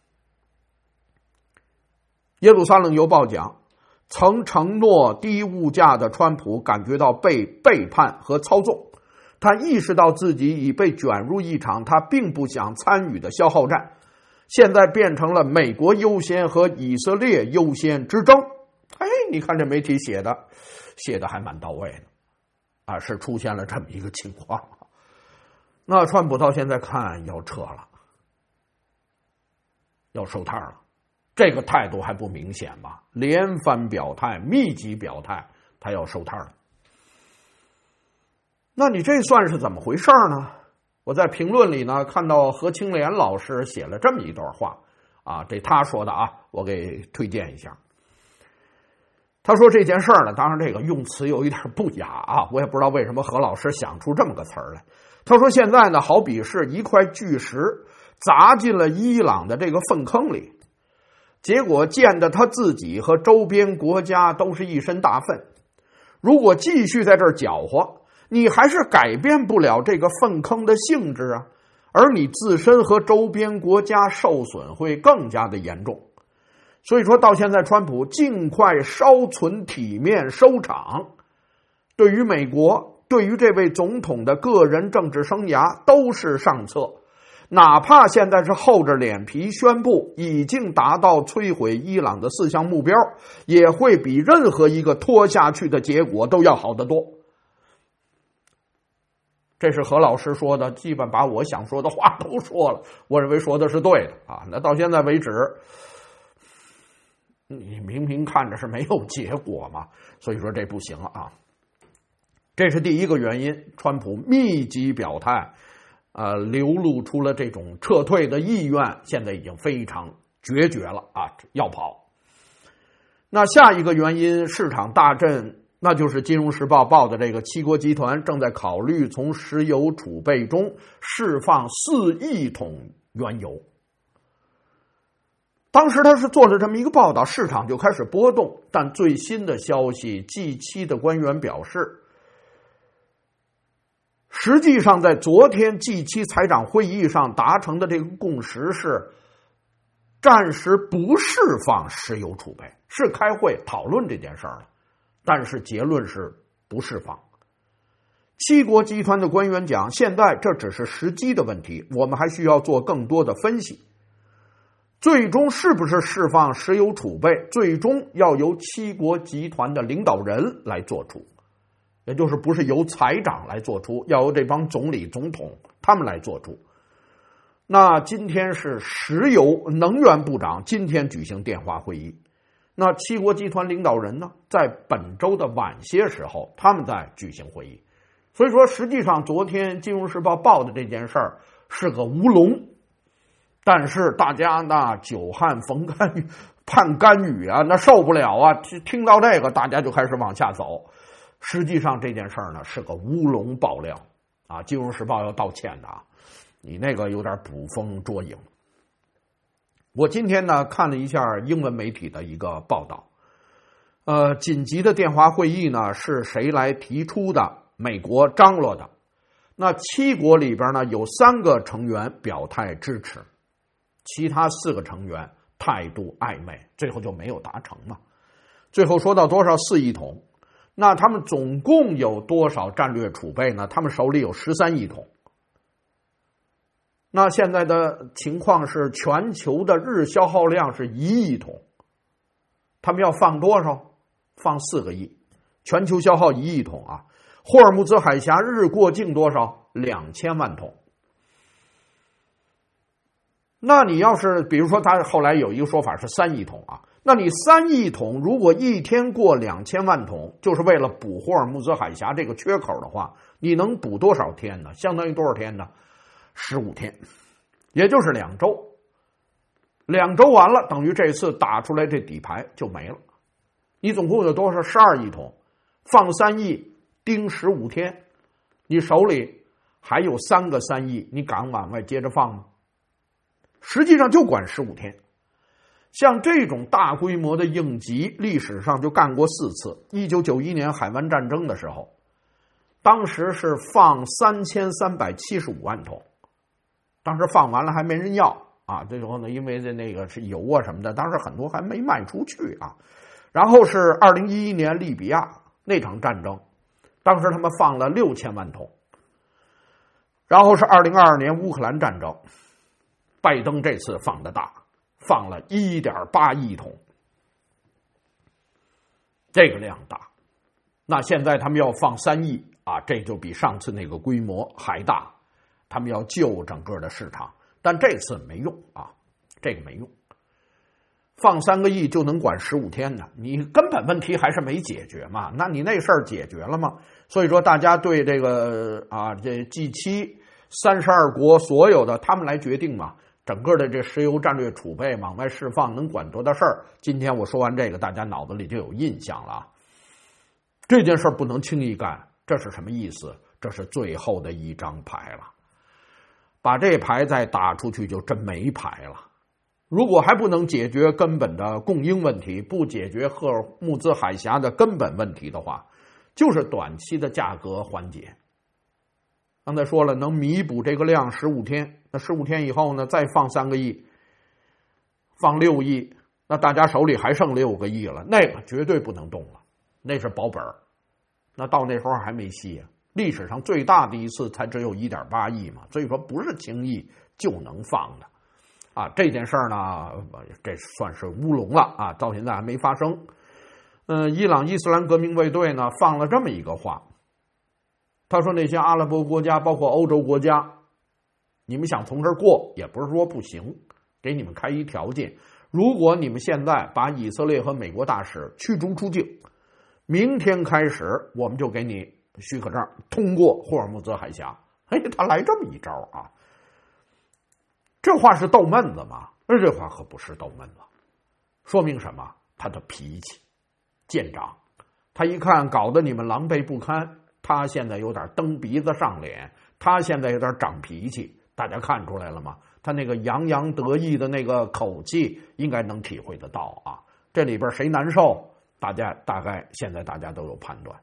A: 耶路撒冷邮报讲，曾承诺低物价的川普感觉到被背叛和操纵，他意识到自己已被卷入一场他并不想参与的消耗战，现在变成了美国优先和以色列优先之争。哎，你看这媒体写的写的还蛮到位的啊，是出现了这么一个情况。那川普到现在看要撤了，要收摊了，这个态度还不明显吗？连番表态，密集表态，他要收摊了。那你这算是怎么回事呢？我在评论里呢看到何清莲老师写了这么一段话啊，这他说的啊，我给推荐一下。他说这件事儿呢，当然这个用词有一点不雅啊，我也不知道为什么何老师想出这么个词儿来。他说现在呢，好比是一块巨石砸进了伊朗的这个粪坑里，结果溅得他自己和周边国家都是一身大粪。如果继续在这儿搅和，你还是改变不了这个粪坑的性质啊，而你自身和周边国家受损会更加的严重。所以说到现在，川普尽快稍存体面收场，对于美国，对于这位总统的个人政治生涯都是上策。哪怕现在是厚着脸皮宣布已经达到摧毁伊朗的四项目标，也会比任何一个拖下去的结果都要好得多。这是何老师说的，基本把我想说的话都说了，我认为说的是对的啊。那到现在为止，你明明看着是没有结果嘛，所以说这不行了啊。这是第一个原因，川普密集表态，呃，流露出了这种撤退的意愿，现在已经非常决绝了啊，要跑。那下一个原因，市场大震，那就是《金融时报》报的这个七国集团正在考虑从石油储备中释放四亿桶原油。当时他是做了这么一个报道，市场就开始波动。但最新的消息 ，G 七 的官员表示，实际上在昨天 G 七 财长会议上达成的这个共识是，暂时不释放石油储备，是开会讨论这件事儿了，但是结论是不释放。七国集团的官员讲，现在这只是时机的问题，我们还需要做更多的分析。最终是不是释放石油储备，最终要由七国集团的领导人来做出，也就是不是由财长来做出，要由这帮总理总统他们来做出。那今天是石油能源部长今天举行电话会议，那七国集团领导人呢，在本周的晚些时候他们在举行会议。所以说实际上昨天《金融时报》报的这件事儿是个乌龙，但是大家那久旱逢甘雨盼甘雨啊，那受不了啊，听到这个大家就开始往下走。实际上这件事儿呢是个乌龙爆料啊，《金融时报》要道歉的啊，你那个有点捕风捉影。我今天呢看了一下英文媒体的一个报道，呃，紧急的电话会议呢是谁来提出的？美国张罗的。那七国里边呢有三个成员表态支持，其他四个成员态度暧昧，最后就没有达成嘛。最后说到多少？四亿桶。那他们总共有多少战略储备呢？他们手里有十三亿桶。那现在的情况是，全球的日消耗量是一亿桶，他们要放多少？放四个亿，全球消耗一亿桶啊。霍尔木兹海峡日过境多少？ 两千万桶。那你要是比如说他后来有一个说法是三亿桶啊，那你三亿桶如果一天过两千万桶，就是为了补霍尔木兹海峡这个缺口的话，你能补多少天呢？相当于多少天呢？十五天，也就是两周。两周完了，等于这次打出来这底牌就没了。你总共有多少？十二亿桶，放三亿，盯十五天，你手里还有三个三亿，你敢往外接着放吗？实际上就管十五天。像这种大规模的应急，历史上就干过四次。一九九一年海湾战争的时候，当时是放三千三百七十五万桶，当时放完了还没人要啊。这时候呢，因为这那个是油啊什么的，当时很多还没卖出去啊。然后是二零一一年利比亚那场战争，当时他们放了六千万桶。然后是二零二二年乌克兰战争，拜登这次放的大，放了 一点八亿桶，这个量大。那现在他们要放三亿啊，这就比上次那个规模还大，他们要救整个的市场，但这次没用啊，这个没用。放三个亿就能管十五天呢，你根本问题还是没解决嘛？那你那事儿解决了吗？所以说，大家对这个啊，这 G 七 三十二国所有的他们来决定嘛，整个的这石油战略储备往外释放能管多大事儿？今天我说完这个，大家脑子里就有印象了。这件事儿不能轻易干，这是什么意思？这是最后的一张牌了，把这牌再打出去就真没牌了。如果还不能解决根本的供应问题，不解决赫尔木兹海峡的根本问题的话，就是短期的价格缓解。刚才说了，能弥补这个量十五天，那十五天以后呢，再放三个亿，放六亿，那大家手里还剩六个亿了，那个绝对不能动了，那是保本。那到那时候还没戏啊！历史上最大的一次才只有 一点八亿嘛，所以说不是轻易就能放的。啊，这件事儿呢，这算是乌龙了啊，到现在还没发生。嗯、呃，伊朗伊斯兰革命卫队呢放了这么一个话，他说那些阿拉伯国家，包括欧洲国家，你们想从这儿过，也不是说不行，给你们开一条件，如果你们现在把以色列和美国大使驱逐出境，明天开始我们就给你许可证，通过霍尔木兹海峡。哎，他来这么一招啊！这话是逗闷子吗？这话可不是逗闷子，说明什么？他的脾气见长，他一看搞得你们狼狈不堪，他现在有点蹬鼻子上脸，他现在有点长脾气，大家看出来了吗？他那个洋洋得意的那个口气，应该能体会得到啊。这里边谁难受？大家大概现在大家都有判断。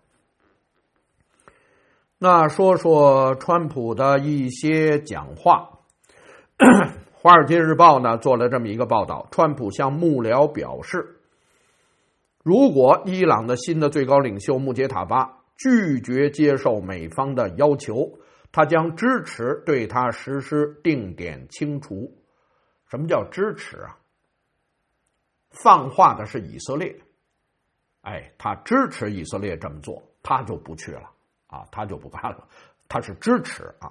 A: 那说说川普的一些讲话。华尔街日报呢做了这么一个报道，川普向幕僚表示，如果伊朗的新的最高领袖穆杰塔巴拒绝接受美方的要求，他将支持对他实施定点清除。什么叫支持啊？放话的是以色列，哎，他支持以色列这么做，他就不去了啊，他就不干了，他是支持啊。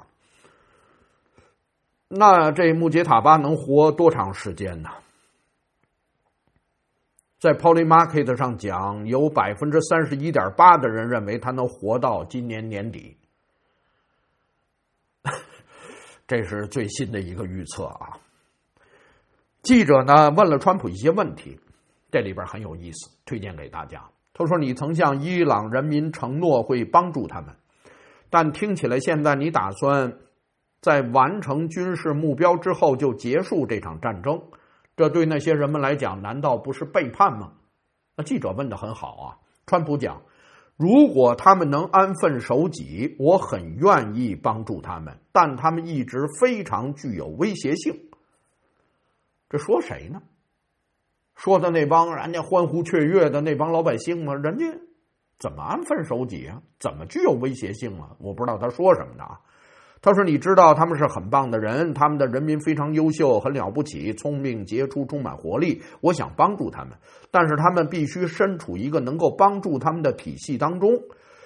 A: 那这穆杰塔巴能活多长时间呢？在 Polymarket 上讲，有 百分之三十一点八 的人认为他能活到今年年底。这是最新的一个预测啊。记者呢问了川普一些问题，这里边很有意思，推荐给大家。他说，你曾向伊朗人民承诺会帮助他们，但听起来现在你打算在完成军事目标之后就结束这场战争，这对那些人们来讲难道不是背叛吗？那记者问得很好啊。川普讲，如果他们能安分守己，我很愿意帮助他们，但他们一直非常具有威胁性。这说谁呢？说的那帮人家欢呼雀跃的那帮老百姓吗？人家怎么安分守己啊？怎么具有威胁性啊？我不知道他说什么呢啊。他说，你知道他们是很棒的人，他们的人民非常优秀，很了不起，聪明杰出，充满活力，我想帮助他们，但是他们必须身处一个能够帮助他们的体系当中，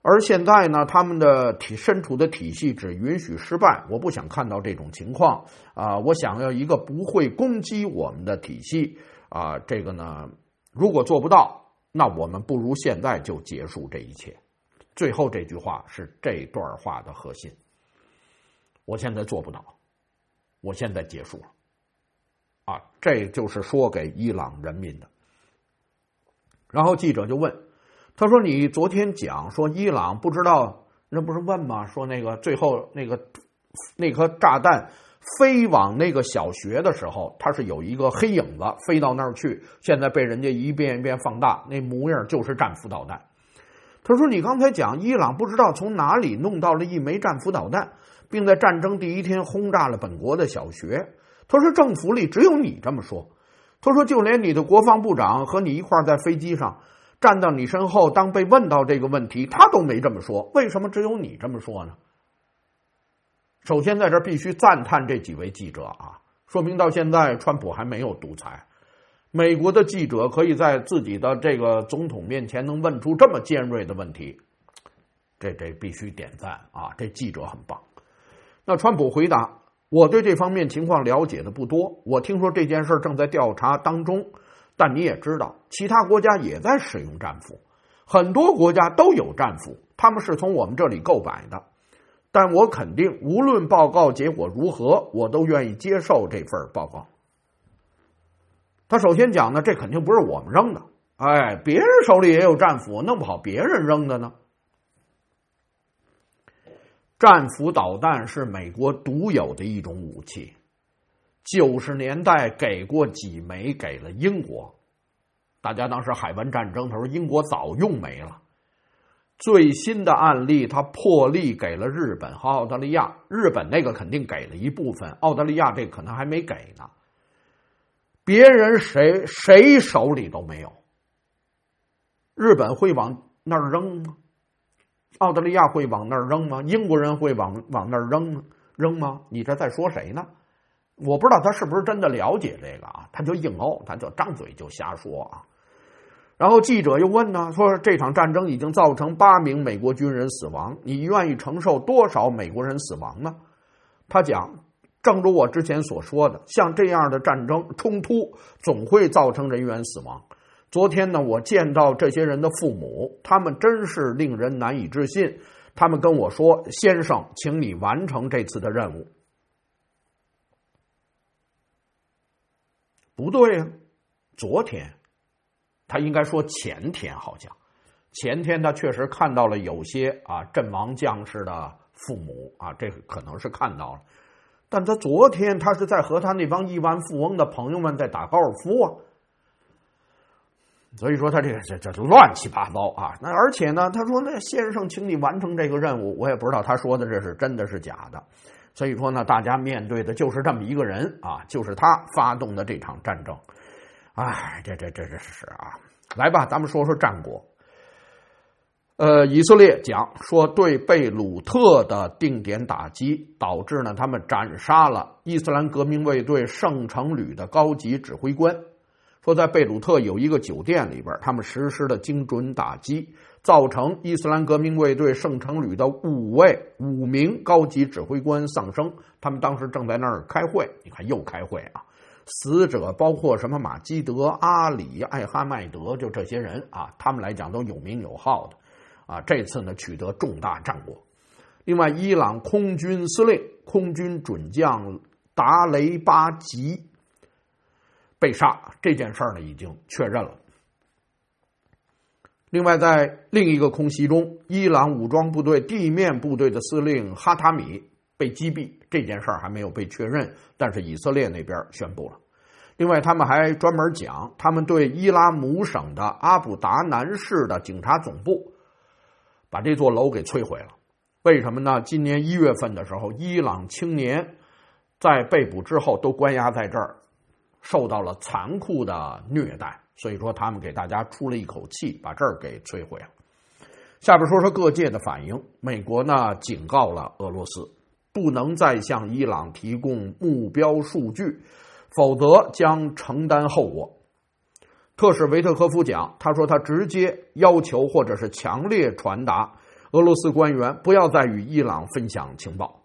A: 而现在呢，他们的体身处的体系只允许失败，我不想看到这种情况啊、呃！我想要一个不会攻击我们的体系啊、呃！这个呢，如果做不到，那我们不如现在就结束这一切。最后这句话是这段话的核心。我现在做不到，我现在结束了啊！这就是说给伊朗人民的。然后记者就问。他说：“你昨天讲说伊朗不知道，那不是问吗？说那个最后那个那颗炸弹飞往那个小学的时候，它是有一个黑影子飞到那儿去，现在被人家一遍一遍放大，那模样就是战斧导弹。”他说：“你刚才讲伊朗不知道从哪里弄到了一枚战斧导弹，并在战争第一天轰炸了本国的小学。他说政府里只有你这么说。他说就连你的国防部长和你一块在飞机上。”站到你身后，当被问到这个问题，他都没这么说，为什么只有你这么说呢？首先，在这必须赞叹这几位记者啊，说明到现在川普还没有独裁。美国的记者可以在自己的这个总统面前能问出这么尖锐的问题，这这必须点赞啊！这记者很棒。那川普回答：“我对这方面情况了解的不多，我听说这件事正在调查当中。”但你也知道，其他国家也在使用战斧，很多国家都有战斧，他们是从我们这里购买的。但我肯定，无论报告结果如何，我都愿意接受这份报告。他首先讲呢，这肯定不是我们扔的，哎，别人手里也有战斧，弄不好别人扔的呢。战斧导弹是美国独有的一种武器。九十年代给过几枚给了英国，大家当时海湾战争，他说英国早用没了。最新的案例，他破例给了日本和澳大利亚，日本那个肯定给了一部分，澳大利亚这可能还没给呢。别人谁谁手里都没有。日本会往那儿扔吗？澳大利亚会往那儿扔吗？英国人会往往那儿扔扔吗？你这在说谁呢？我不知道他是不是真的了解这个啊，他就硬凹，他就张嘴就瞎说啊。然后记者又问呢，说这场战争已经造成八名美国军人死亡，你愿意承受多少美国人死亡呢？他讲，正如我之前所说的，像这样的战争冲突总会造成人员死亡。昨天呢，我见到这些人的父母，他们真是令人难以置信。他们跟我说，先生，请你完成这次的任务。不对啊，昨天他应该说前天，好像前天他确实看到了有些啊阵亡将士的父母啊，这个可能是看到了，但他昨天他是在和他那帮亿万富翁的朋友们在打高尔夫啊，所以说他这个这这乱七八糟啊。那而且呢，他说那先生，请你完成这个任务，我也不知道他说的这是真的是假的。所以说呢，大家面对的就是这么一个人啊，就是他发动的这场战争。哎，这这这这是啊，来吧，咱们说说战果。呃，以色列讲说对贝鲁特的定点打击，导致呢他们斩杀了伊斯兰革命卫队圣城旅的高级指挥官。说在贝鲁特有一个酒店里边，他们实施了精准打击，造成伊斯兰革命卫队圣城旅的五位五名高级指挥官丧生。他们当时正在那儿开会，你看又开会啊！死者包括什么马基德、阿里、艾哈迈德，就这些人啊，他们来讲都有名有号的啊。这次呢取得重大战果。另外，伊朗空军司令、空军准将达雷巴吉被杀，这件事儿呢已经确认了。另外，在另一个空袭中，伊朗武装部队地面部队的司令哈塔米被击毙，这件事儿还没有被确认，但是以色列那边宣布了。另外，他们还专门讲，他们对伊拉姆省的阿布达南市的警察总部把这座楼给摧毁了。为什么呢？今年一月份的时候，伊朗青年在被捕之后都关押在这儿，受到了残酷的虐待，所以说他们给大家出了一口气，把这儿给摧毁了。下边说说各界的反应。美国呢警告了俄罗斯，不能再向伊朗提供目标数据，否则将承担后果。特使维特科夫讲，他说他直接要求或者是强烈传达， 俄罗斯官员不要再与伊朗分享情报。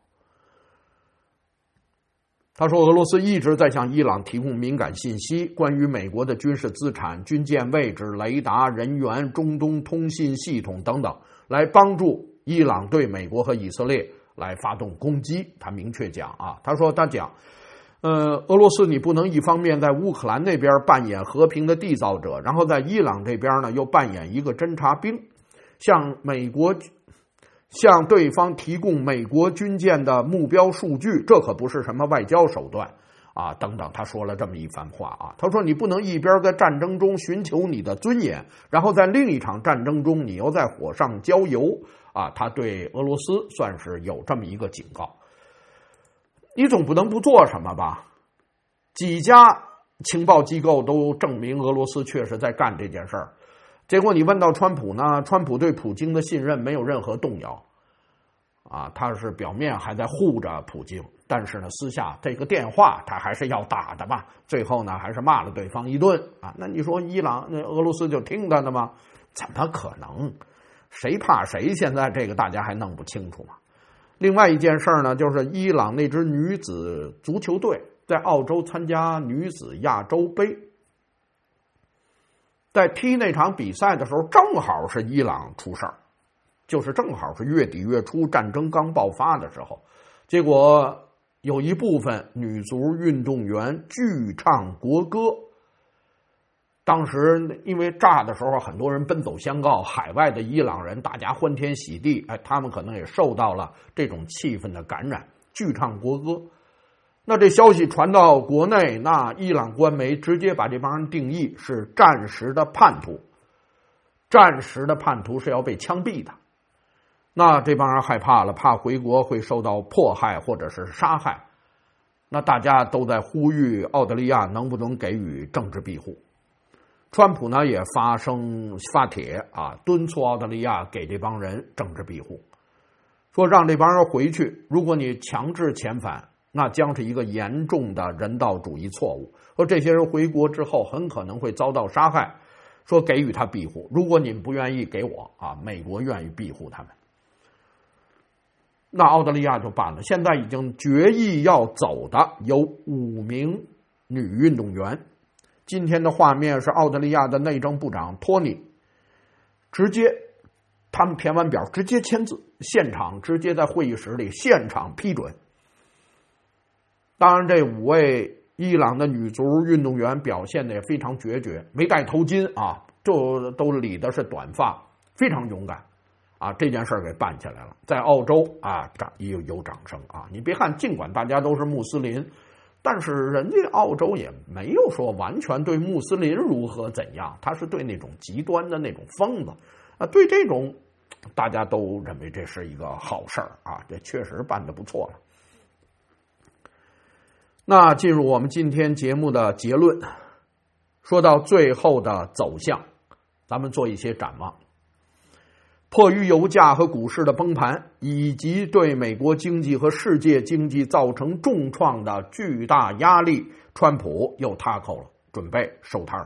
A: 他说，俄罗斯一直在向伊朗提供敏感信息，关于美国的军事资产、军舰位置、雷达、人员、中东通信系统等等，来帮助伊朗对美国和以色列来发动攻击。他明确讲啊，他说他讲，呃，俄罗斯你不能一方面在乌克兰那边扮演和平的缔造者，然后在伊朗这边呢又扮演一个侦察兵，向美国。向对方提供美国军舰的目标数据，这可不是什么外交手段啊！等等，他说了这么一番话啊。他说：“你不能一边在战争中寻求你的尊严，然后在另一场战争中你又在火上浇油啊！”他对俄罗斯算是有这么一个警告。你总不能不做什么吧？几家情报机构都证明俄罗斯确实在干这件事儿。结果你问到川普呢，川普对普京的信任没有任何动摇，啊，他是表面还在护着普京，但是呢，私下这个电话他还是要打的吧？最后呢，还是骂了对方一顿啊。那你说伊朗、那俄罗斯就听他的吗？怎么可能？谁怕谁？现在这个大家还弄不清楚吗？另外一件事呢，就是伊朗那支女子足球队在澳洲参加女子亚洲杯。在踢那场比赛的时候，正好是伊朗出事儿，就是正好是月底月初战争刚爆发的时候，结果有一部分女足运动员拒唱国歌。当时因为炸的时候，很多人奔走相告，海外的伊朗人大家欢天喜地，哎，他们可能也受到了这种气氛的感染，拒唱国歌。那这消息传到国内，那伊朗官媒直接把这帮人定义是战时的叛徒，战时的叛徒是要被枪毙的。那这帮人害怕了，怕回国会受到迫害或者是杀害。那大家都在呼吁澳大利亚能不能给予政治庇护。川普呢也发声发帖啊，敦促澳大利亚给这帮人政治庇护，说让这帮人回去，如果你强制遣返，那将是一个严重的人道主义错误，说这些人回国之后很可能会遭到杀害，说给予他庇护，如果你们不愿意给我啊，美国愿意庇护他们。那澳大利亚就办了，现在已经决议要走的有五名女运动员。今天的画面是澳大利亚的内政部长托尼，直接他们填完表直接签字，现场直接在会议室里现场批准。当然，这五位伊朗的女足运动员表现的也非常决绝，没戴头巾啊，就都理的是短发，非常勇敢啊！这件事给办起来了，在澳洲啊，有有掌声啊！你别看，尽管大家都是穆斯林，但是人家澳洲也没有说完全对穆斯林如何怎样，他是对那种极端的那种疯子啊，对这种大家都认为这是一个好事儿啊，这确实办得不错了。那进入我们今天节目的结论，说到最后的走向，咱们做一些展望。迫于油价和股市的崩盘，以及对美国经济和世界经济造成重创的巨大压力，川普又塌口了，准备收摊儿。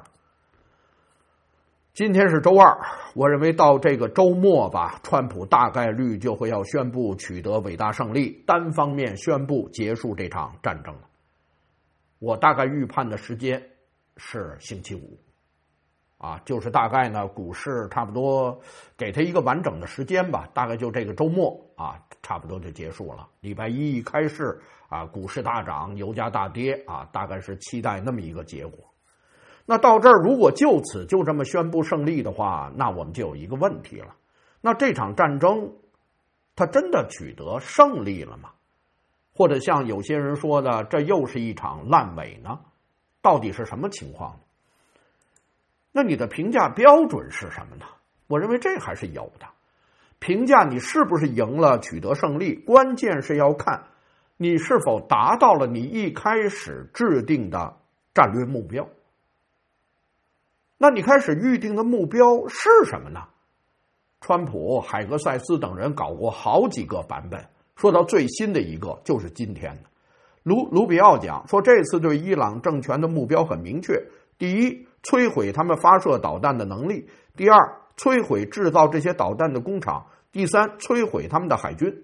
A: 今天是周二，我认为到这个周末吧，川普大概率就会要宣布取得伟大胜利，单方面宣布结束这场战争了。我大概预判的时间是星期五，啊，就是大概呢，股市差不多给他一个完整的时间吧，大概就这个周末啊，差不多就结束了。礼拜一一开市啊，股市大涨，油价大跌啊，大概是期待那么一个结果。那到这儿，如果就此就这么宣布胜利的话，那我们就有一个问题了，那这场战争它真的取得胜利了吗？或者像有些人说的，这又是一场烂尾呢？到底是什么情况呢？那你的评价标准是什么呢？我认为这还是有的。评价你是不是赢了，取得胜利，关键是要看你是否达到了你一开始制定的战略目标。那你开始预定的目标是什么呢？川普、海格塞斯等人搞过好几个版本，说到最新的一个就是今天的。卢卢比奥讲说，这次对伊朗政权的目标很明确：第一，摧毁他们发射导弹的能力；第二，摧毁制造这些导弹的工厂； 第三，摧毁他们的海军。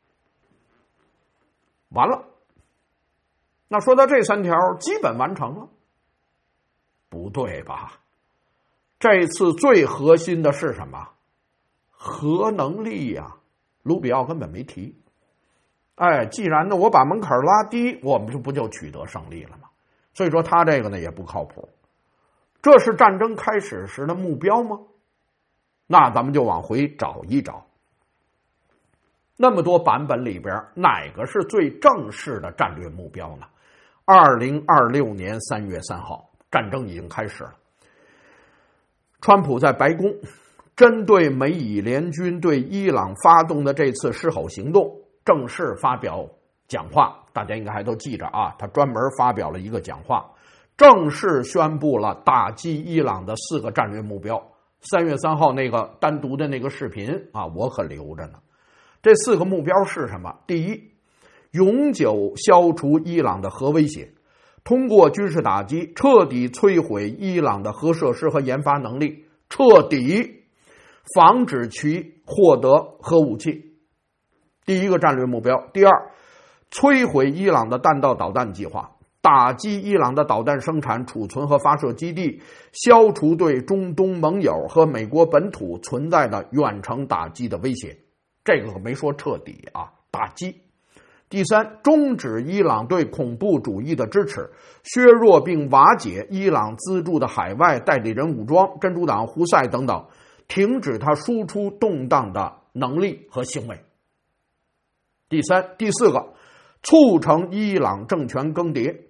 A: 完了。那说到这三条，基本完成了。不对吧？这次最核心的是什么？核能力呀、啊，卢比奥根本没提。哎，既然呢我把门槛拉低，我们就不就取得胜利了吗？所以说他这个呢也不靠谱。这是战争开始时的目标吗？那咱们就往回找一找。那么多版本里边，哪个是最正式的战略目标呢？二零二六年三月三号，战争已经开始了。川普在白宫针对美以联军对伊朗发动的这次狮吼行动正式发表讲话，大家应该还都记着啊，他专门发表了一个讲话，正式宣布了打击伊朗的四个战略目标。三月三号那个单独的那个视频啊，我可留着呢。这四个目标是什么？第一，永久消除伊朗的核威胁，通过军事打击彻底摧毁伊朗的核设施和研发能力，彻底防止其获得核武器。第一个战略目标。第二，摧毁伊朗的弹道导弹计划，打击伊朗的导弹生产、储存和发射基地，消除对中东盟友和美国本土存在的远程打击的威胁。这个可没说彻底啊，打击。第三，终止伊朗对恐怖主义的支持，削弱并瓦解伊朗资助的海外代理人武装、真主党、胡塞等等，停止它输出动荡的能力和行为。第三、第四个，促成伊朗政权更迭。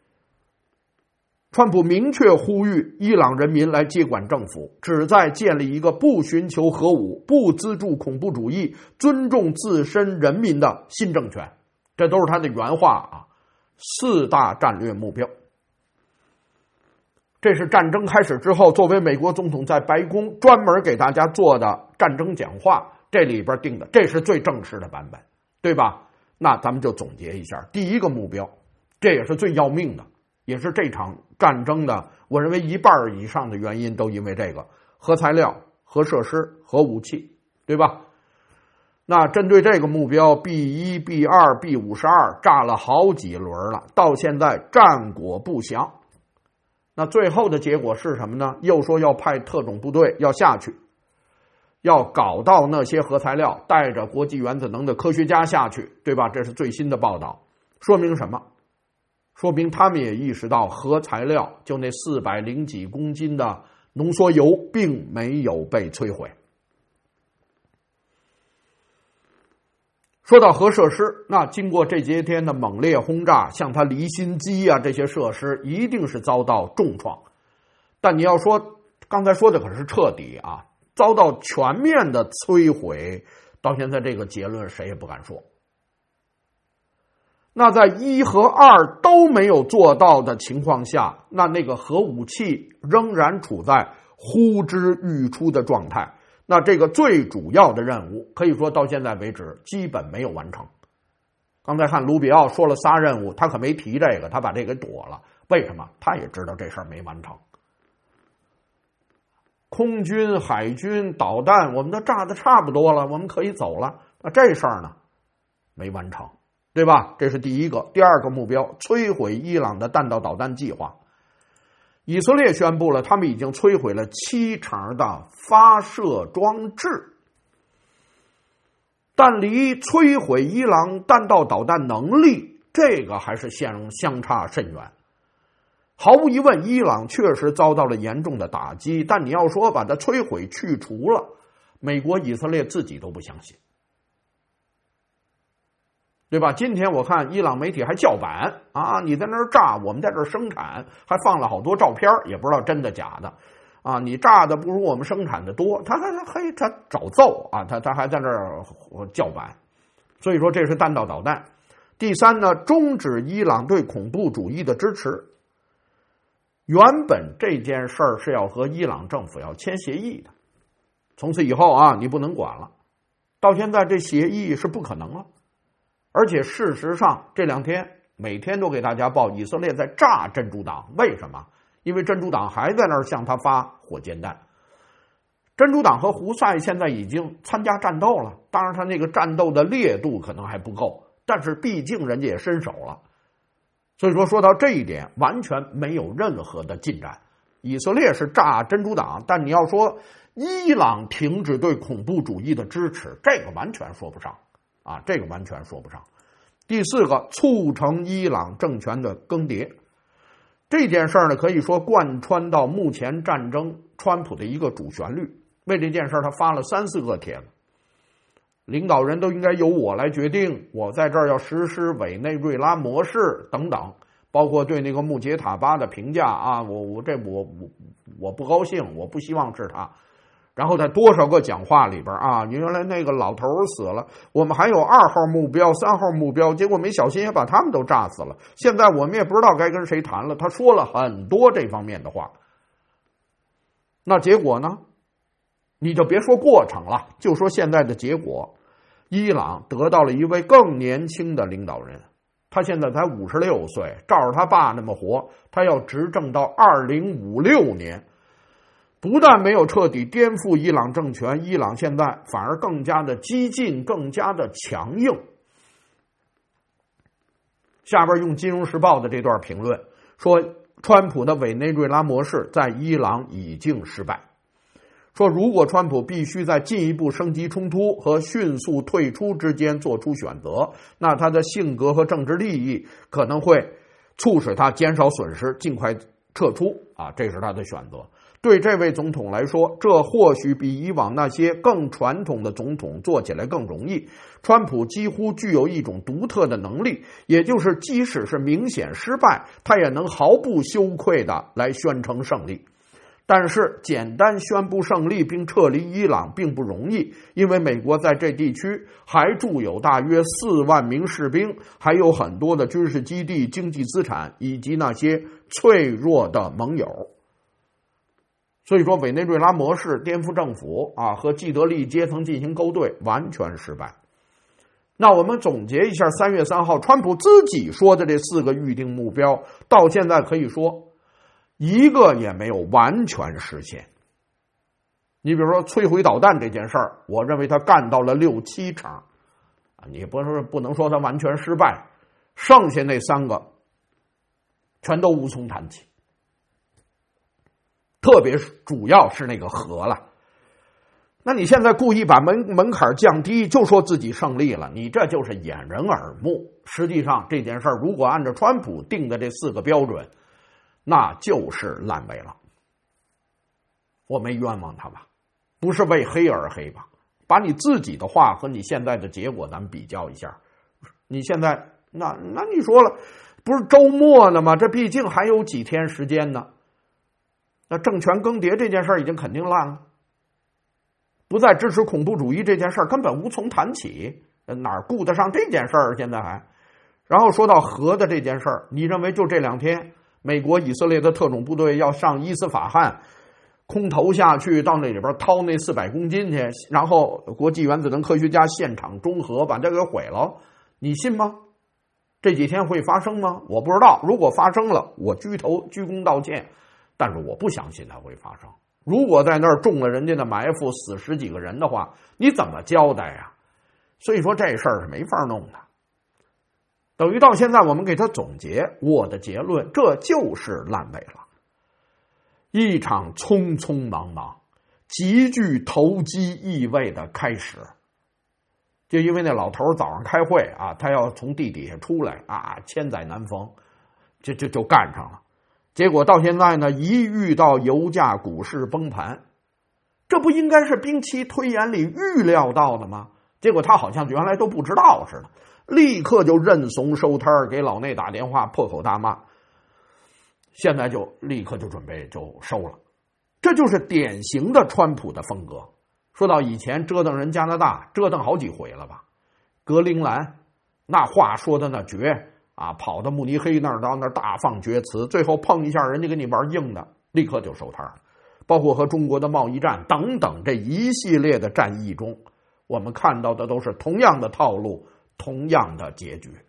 A: 川普明确呼吁伊朗人民来接管政府，旨在建立一个不寻求核武、不资助恐怖主义、尊重自身人民的新政权。这都是他的原话啊。四大战略目标，这是战争开始之后，作为美国总统在白宫专门给大家做的战争讲话，这里边定的，这是最正式的版本，对吧？那咱们就总结一下，第一个目标，这也是最要命的，也是这场战争的，我认为一半以上的原因都因为这个核材料、核设施、核武器，对吧？那针对这个目标 B 一、B 二、B 五十二 炸了好几轮了，到现在战果不详。那最后的结果是什么呢？又说要派特种部队要下去，要搞到那些核材料，带着国际原子能的科学家下去，对吧？这是最新的报道。说明什么？说明他们也意识到核材料就那四百零几公斤的浓缩铀并没有被摧毁。说到核设施，那经过这些天的猛烈轰炸，像它离心机啊这些设施一定是遭到重创。但你要说刚才说的可是彻底啊，遭到全面的摧毁，到现在这个结论谁也不敢说。那在一和二都没有做到的情况下，那那个核武器仍然处在呼之欲出的状态。那这个最主要的任务，可以说到现在为止基本没有完成。刚才看卢比奥说了仨任务，他可没提这个，他把这个躲了。为什么？他也知道这事儿没完成。空军、海军、导弹，我们都炸的差不多了，我们可以走了。那这事儿呢，没完成，对吧？这是第一个。第二个目标，摧毁伊朗的弹道导弹计划。以色列宣布了，他们已经摧毁了七成的发射装置，但离摧毁伊朗弹道导弹能力，这个还是相相差甚远。毫无疑问，伊朗确实遭到了严重的打击，但你要说把它摧毁去除了，美国、以色列自己都不相信。对吧？今天我看伊朗媒体还叫板啊，你在那儿炸，我们在这儿生产，还放了好多照片，也不知道真的假的啊。你炸的不如我们生产的多，他还还他找揍啊，他他还在那儿叫板。所以说这是弹道导弹。第三呢，终止伊朗对恐怖主义的支持。原本这件事儿是要和伊朗政府要签协议的，从此以后啊，你不能管了。到现在这协议是不可能了。而且事实上，这两天每天都给大家报以色列在炸真主党，为什么？因为真主党还在那儿向他发火箭弹。 真主党和胡塞现在已经参加战斗了，当然他那个战斗的烈度可能还不够，但是毕竟人家也伸手了。所以说说到这一点，完全没有任何的进展。以色列是炸真主党，但你要说伊朗停止对恐怖主义的支持，这个完全说不上啊，这个完全说不上。第四个，促成伊朗政权的更迭，这件事呢可以说贯穿到目前战争川普的一个主旋律。为这件事他发了三四个帖子，领导人都应该由我来决定，我在这儿要实施委内瑞拉模式等等，包括对那个穆杰塔巴的评价啊，我我这我我我不高兴，我不希望是他。然后在多少个讲话里边啊，你原来那个老头死了，我们还有二号目标、三号目标，结果没小心也把他们都炸死了。现在我们也不知道该跟谁谈了。他说了很多这方面的话，那结果呢？你就别说过程了，就说现在的结果，伊朗得到了一位更年轻的领导人，他现在才五十六岁，照着他爸那么活，他要执政到二零五六年。不但没有彻底颠覆伊朗政权，伊朗现在反而更加的激进，更加的强硬。下边用《金融时报》的这段评论说，川普的委内瑞拉模式在伊朗已经失败。说如果川普必须在进一步升级冲突和迅速退出之间做出选择，那他的性格和政治利益可能会促使他减少损失，尽快撤出啊，这是他的选择。对这位总统来说，这或许比以往那些更传统的总统做起来更容易。川普几乎具有一种独特的能力，也就是即使是明显失败，他也能毫不羞愧地来宣称胜利。但是简单宣布胜利并撤离伊朗并不容易，因为美国在这地区还驻有大约四万名士兵，还有很多的军事基地、经济资产以及那些脆弱的盟友。所以说委内瑞拉模式颠覆政府啊，和既得利益阶层进行勾兑完全失败。那我们总结一下三月三号川普自己说的这四个预定目标，到现在可以说一个也没有完全实现。你比如说摧毁导弹这件事儿，我认为他干到了六七成啊，你不是不能说他完全失败，剩下那三个全都无从谈起。特别是主要是那个核了，那你现在故意把门门槛降低，就说自己胜利了，你这就是掩人耳目。实际上这件事如果按照川普定的这四个标准，那就是烂尾了。我没冤枉他吧，不是为黑而黑吧，把你自己的话和你现在的结果咱们比较一下。你现在那那你说了，不是周末呢吗？这毕竟还有几天时间呢。那政权更迭这件事已经肯定烂了，不再支持恐怖主义这件事根本无从谈起，哪顾得上这件事儿？现在还，然后说到核的这件事儿，你认为就这两天，美国以色列的特种部队要上伊斯法罕，空投下去，到那里边掏那四百公斤去，然后国际原子能科学家现场中和，把这个给毁了，你信吗？这几天会发生吗？我不知道。如果发生了，我居头鞠躬道歉。但是我不相信它会发生。如果在那儿中了人家的埋伏，死十几个人的话，你怎么交代呀？所以说这事儿是没法弄的。等于到现在我们给他总结，我的结论，这就是烂尾了。一场匆匆忙忙、极具投机意味的开始。就因为那老头早上开会啊，他要从地底下出来啊，千载难逢，就就就干上了。结果到现在呢，一遇到油价股市崩盘，这不应该是兵棋推演里预料到的吗？结果他好像原来都不知道似的，立刻就认怂收摊，给老内打电话破口大骂，现在就立刻就准备就收了。这就是典型的川普的风格。说到以前折腾人加拿大，折腾好几回了吧，格陵兰那话说的那绝啊，跑到慕尼黑那儿，到那儿大放厥词，最后碰一下人家跟你玩硬的，立刻就收摊了。包括和中国的贸易战等等这一系列的战役中，我们看到的都是同样的套路，同样的结局，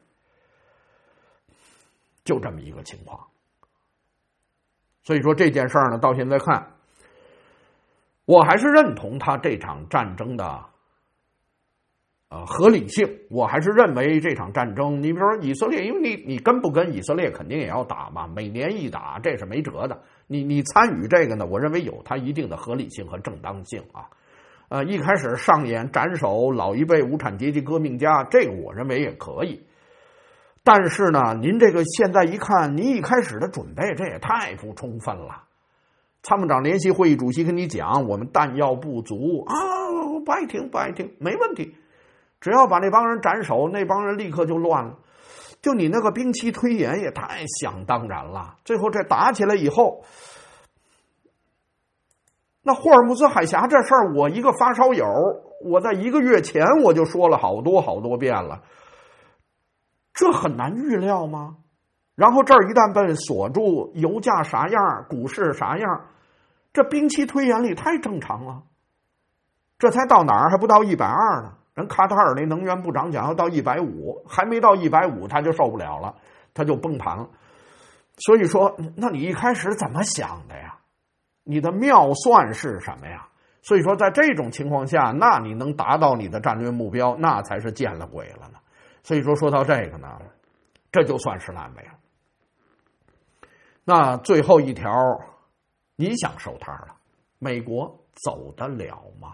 A: 就这么一个情况。所以说这件事儿呢，到现在看， 我还是认同他这场战争的呃合理性，我还是认为这场战争，你比如说以色列，因为你你跟不跟以色列肯定也要打嘛，每年一打，这是没辙的。你你参与这个呢，我认为有它一定的合理性和正当性啊。呃，一开始上演斩首老一辈无产阶级革命家，这个我认为也可以。但是呢，您这个现在一看，你一开始的准备这也太不充分了。参谋长联席会议主席跟你讲，我们弹药不足啊，不爱听不爱听，没问题。只要把那帮人斩首，那帮人立刻就乱了。就你那个兵棋推演也太想当然了。最后这打起来以后，那霍尔木兹海峡这事儿，我一个发烧友，我在一个月前我就说了好多好多遍了。这很难预料吗？然后这儿一旦被锁住，油价啥样，股市啥样，这兵棋推演里太正常了。这才到哪儿还不到一百二呢，人卡塔尔那能源部长讲要到一百五，还没到一百五他就受不了了，他就崩盘了。所以说，那你一开始怎么想的呀？你的妙算是什么呀？所以说在这种情况下，那你能达到你的战略目标，那才是见了鬼了呢。所以说说到这个呢，这就算是烂尾了。那最后一条，你想收摊了，美国走得了吗？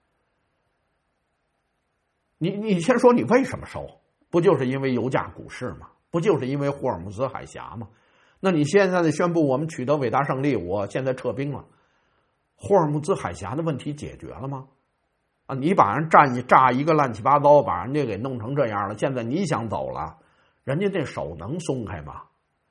A: 你你先说你为什么收？不就是因为油价股市吗？不就是因为霍尔木兹海峡吗？那你现在的宣布我们取得伟大胜利，我现在撤兵了，霍尔木兹海峡的问题解决了吗？啊，你把人炸一炸一个乱七八糟，把人家给弄成这样了，现在你想走了，人家这手能松开吗？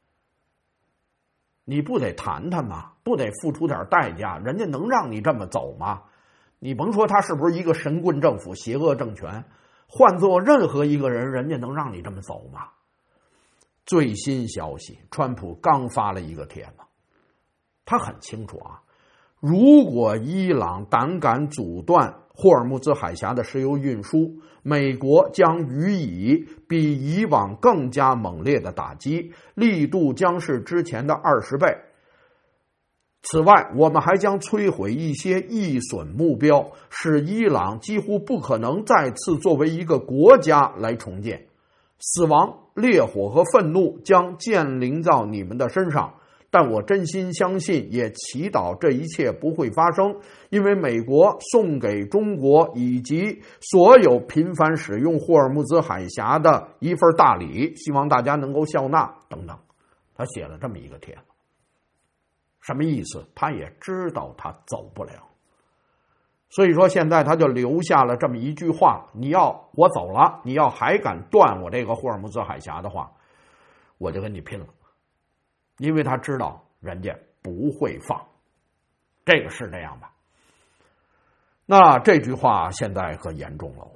A: 你不得谈谈吗？不得付出点代价？人家能让你这么走吗？你甭说他是不是一个神棍政府、邪恶政权，换做任何一个人，人家能让你这么走吗？最新消息，川普刚发了一个帖子，他很清楚啊，如果伊朗胆敢阻断霍尔木兹海峡的石油运输，美国将予以比以往更加猛烈的打击，力度将是之前的二十倍。此外，我们还将摧毁一些易损目标，使伊朗几乎不可能再次作为一个国家来重建。死亡、烈火和愤怒将降临到你们的身上，但我真心相信，也祈祷这一切不会发生，因为美国送给中国以及所有频繁使用霍尔木兹海峡的一份大礼，希望大家能够笑纳等等。他写了这么一个帖子，什么意思？他也知道他走不了，所以说现在他就留下了这么一句话，你要我走了，你要还敢断我这个霍尔木兹海峡的话，我就跟你拼了。因为他知道人家不会放，这个是这样吧？那这句话现在可严重了。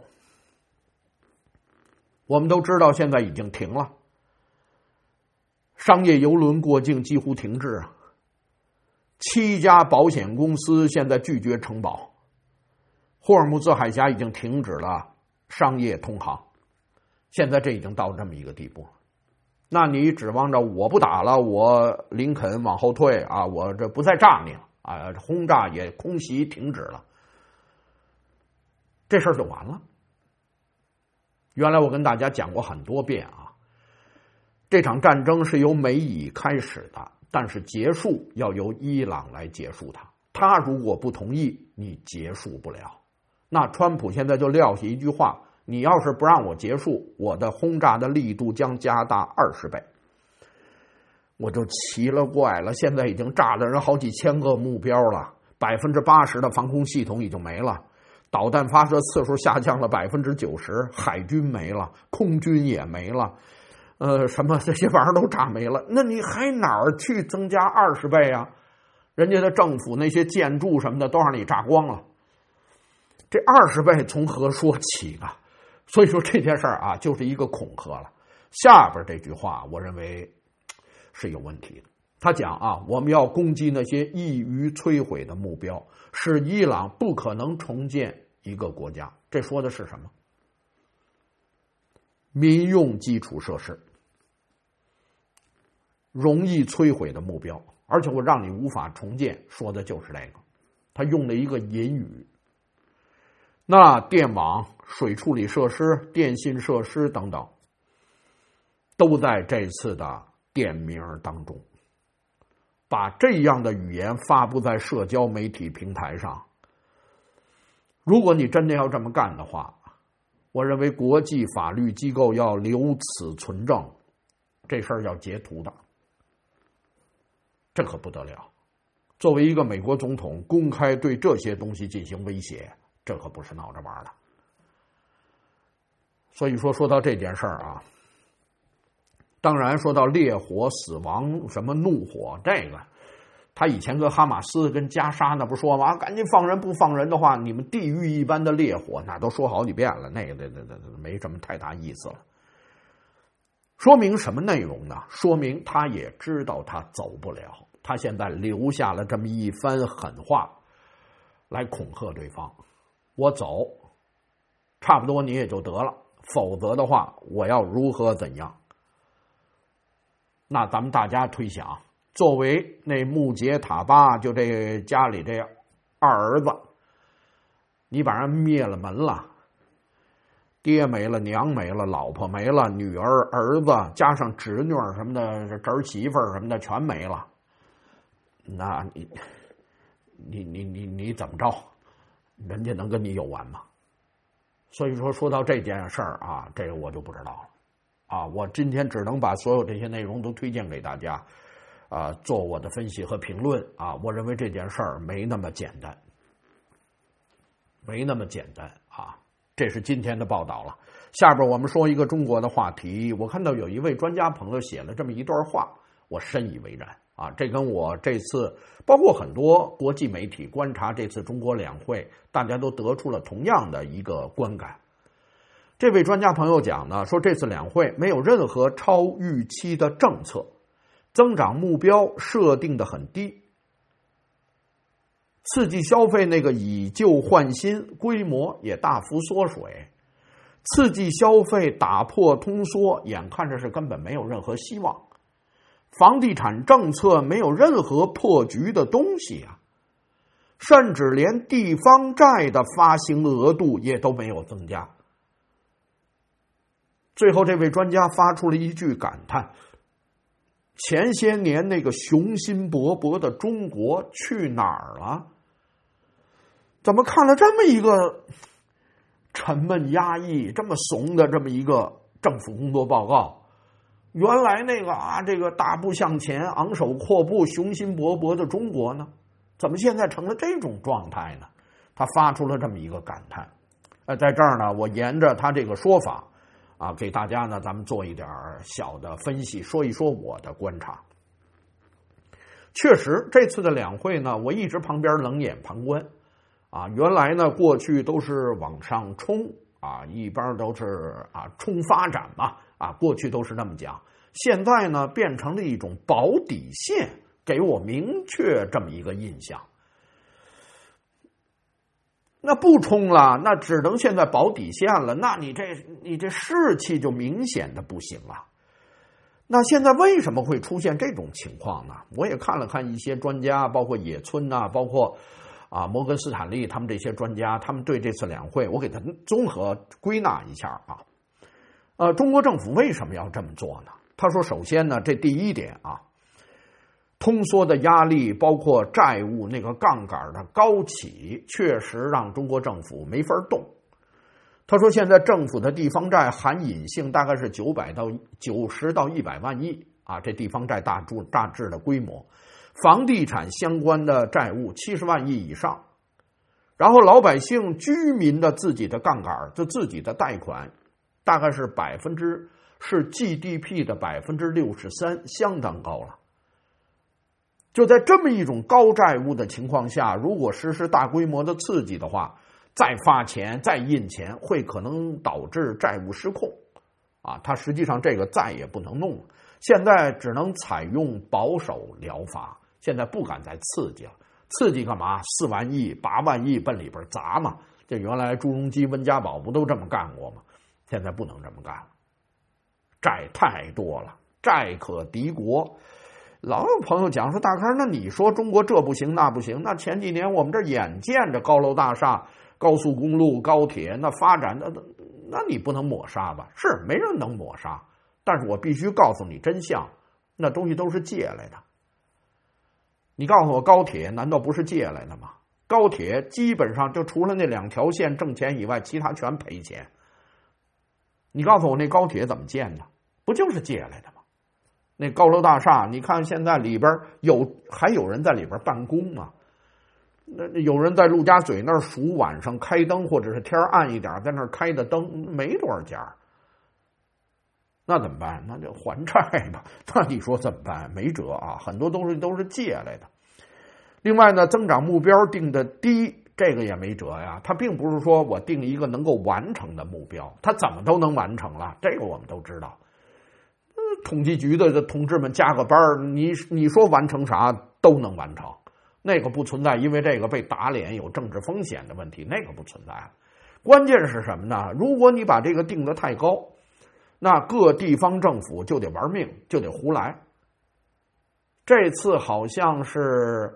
A: 我们都知道现在已经停了，商业邮轮过境几乎停滞啊，七家保险公司现在拒绝承保，霍尔木兹海峡已经停止了商业通航，现在这已经到这么一个地步了。那你指望着我不打了，我林肯往后退啊，我这不再炸你了啊，轰炸也空袭停止了，这事儿就完了。原来我跟大家讲过很多遍啊，这场战争是由美以开始的，但是结束要由伊朗来结束它。他如果不同意，你结束不了。那川普现在就撂下一句话，你要是不让我结束，我的轰炸的力度将加大二十倍。我就奇了怪了，现在已经炸了人好几千个目标了，百分之八十的防空系统已经没了，导弹发射次数下降了百分之九十，海军没了，空军也没了，呃，什么这些玩意儿都炸没了，那你还哪儿去增加二十倍啊？人家的政府那些建筑什么的都让你炸光了，这二十倍从何说起呢？所以说这件事儿啊，就是一个恐吓了。下边这句话，我认为是有问题的。他讲啊，我们要攻击那些易于摧毁的目标，使伊朗不可能重建一个国家。这说的是什么？民用基础设施，容易摧毁的目标，而且我让你无法重建，说的就是这个。 他用了一个隐语。那电网、水处理设施、电信设施等等，都在这次的点名当中。把这样的语言发布在社交媒体平台上，如果你真的要这么干的话，我认为国际法律机构要留此存证，这事儿要截图的，这可不得了。作为一个美国总统，公开对这些东西进行威胁，这可不是闹着玩的。所以说，说到这件事儿啊，当然说到烈火、死亡、什么怒火，这个他以前跟哈马斯、跟加沙那不说吗？赶紧放人，不放人的话，你们地狱一般的烈火，那都说好几遍了，那个那那那没什么太大意思了。说明什么内容呢？说明他也知道他走不了，他现在留下了这么一番狠话来恐吓对方：我走，差不多你也就得了，否则的话，我要如何怎样？那咱们大家推想，作为那穆杰塔巴，就这家里这二儿子，你把人灭了门了，爹没了，娘没了，老婆没了，女儿、儿子加上侄女什么的，侄儿媳妇什么的全没了，那你你你你你怎么着？人家能跟你有完吗？所以说，说到这件事儿啊，这个我就不知道了。啊，我今天只能把所有这些内容都推荐给大家，啊，做我的分析和评论啊。我认为这件事儿没那么简单，没那么简单啊。这是今天的报道了。下边我们说一个中国的话题。我看到有一位专家朋友写了这么一段话，我深以为然啊。这跟我这次包括很多国际媒体观察这次中国两会，大家都得出了同样的一个观感。这位专家朋友讲呢，说这次两会没有任何超预期的政策，增长目标设定的很低，刺激消费那个以旧换新规模也大幅缩水，刺激消费打破通缩眼看着是根本没有任何希望，房地产政策没有任何破局的东西啊，甚至连地方债的发行额度也都没有增加。最后这位专家发出了一句感叹：前些年那个雄心勃勃的中国去哪儿了？怎么看了这么一个沉闷压抑、这么怂的这么一个政府工作报告，原来那个啊，这个大步向前、昂首阔步、雄心勃勃的中国呢，怎么现在成了这种状态呢？他发出了这么一个感叹。呃，在这儿呢，我沿着他这个说法啊，给大家呢，咱们做一点小的分析，说一说我的观察。确实，这次的两会呢，我一直旁边冷眼旁观。啊，原来呢，过去都是往上冲啊，一般都是啊冲发展嘛，啊，过去都是那么讲。现在呢，变成了一种保底线，给我明确这么一个印象。那不冲了，那只能现在保底线了，那你这你这士气就明显的不行了。那现在为什么会出现这种情况呢？我也看了看一些专家，包括野村呐、啊，包括啊摩根斯坦利他们这些专家，他们对这次两会，我给他综合归纳一下啊。呃，中国政府为什么要这么做呢？他说，首先呢，这第一点啊，通缩的压力，包括债务那个杠杆的高企，确实让中国政府没法动。他说，现在政府的地方债含隐性大概是九百到九十到一百万亿啊，这地方债大注大致的规模，房地产相关的债务七十万亿以上，然后老百姓居民的自己的杠杆，就自己的贷款，大概是百分之是 G D P 的百分之六十三，相当高了。就在这么一种高债务的情况下，如果实施大规模的刺激的话，再发钱、再印钱，会可能导致债务失控，啊，它实际上这个再也不能弄了。现在只能采用保守疗法，现在不敢再刺激了。刺激干嘛？四万亿、八万亿奔里边砸嘛。这原来朱镕基、温家宝不都这么干过吗？现在不能这么干了，债太多了，债可敌国。 老有朋友讲说，大咖，那你说中国这不行那不行，那前几年我们这眼见着高楼大厦、高速公路、高铁那发展的，那你不能抹杀吧？是没人能抹杀，但是我必须告诉你真相，那东西都是借来的。你告诉我高铁难道不是借来的吗？高铁基本上就除了那两条线挣钱以外，其他全赔钱。你告诉我那高铁怎么建的？不就是借来的吗？那高楼大厦，你看现在里边有还有人在里边办公啊，那有人在陆家嘴那儿数晚上开灯，或者是天暗一点在那儿开的灯，没多少家。那怎么办？那就还债吧。那你说怎么办？没辙啊，很多东西都是借来的。另外呢，增长目标定的低，这个也没辙呀。它并不是说我定一个能够完成的目标，它怎么都能完成了，这个我们都知道。嗯，统计局的同志们加个班，你你说完成啥都能完成，那个不存在因为这个被打脸有政治风险的问题，那个不存在。关键是什么呢？如果你把这个定得太高，那各地方政府就得玩命，就得胡来。这次好像是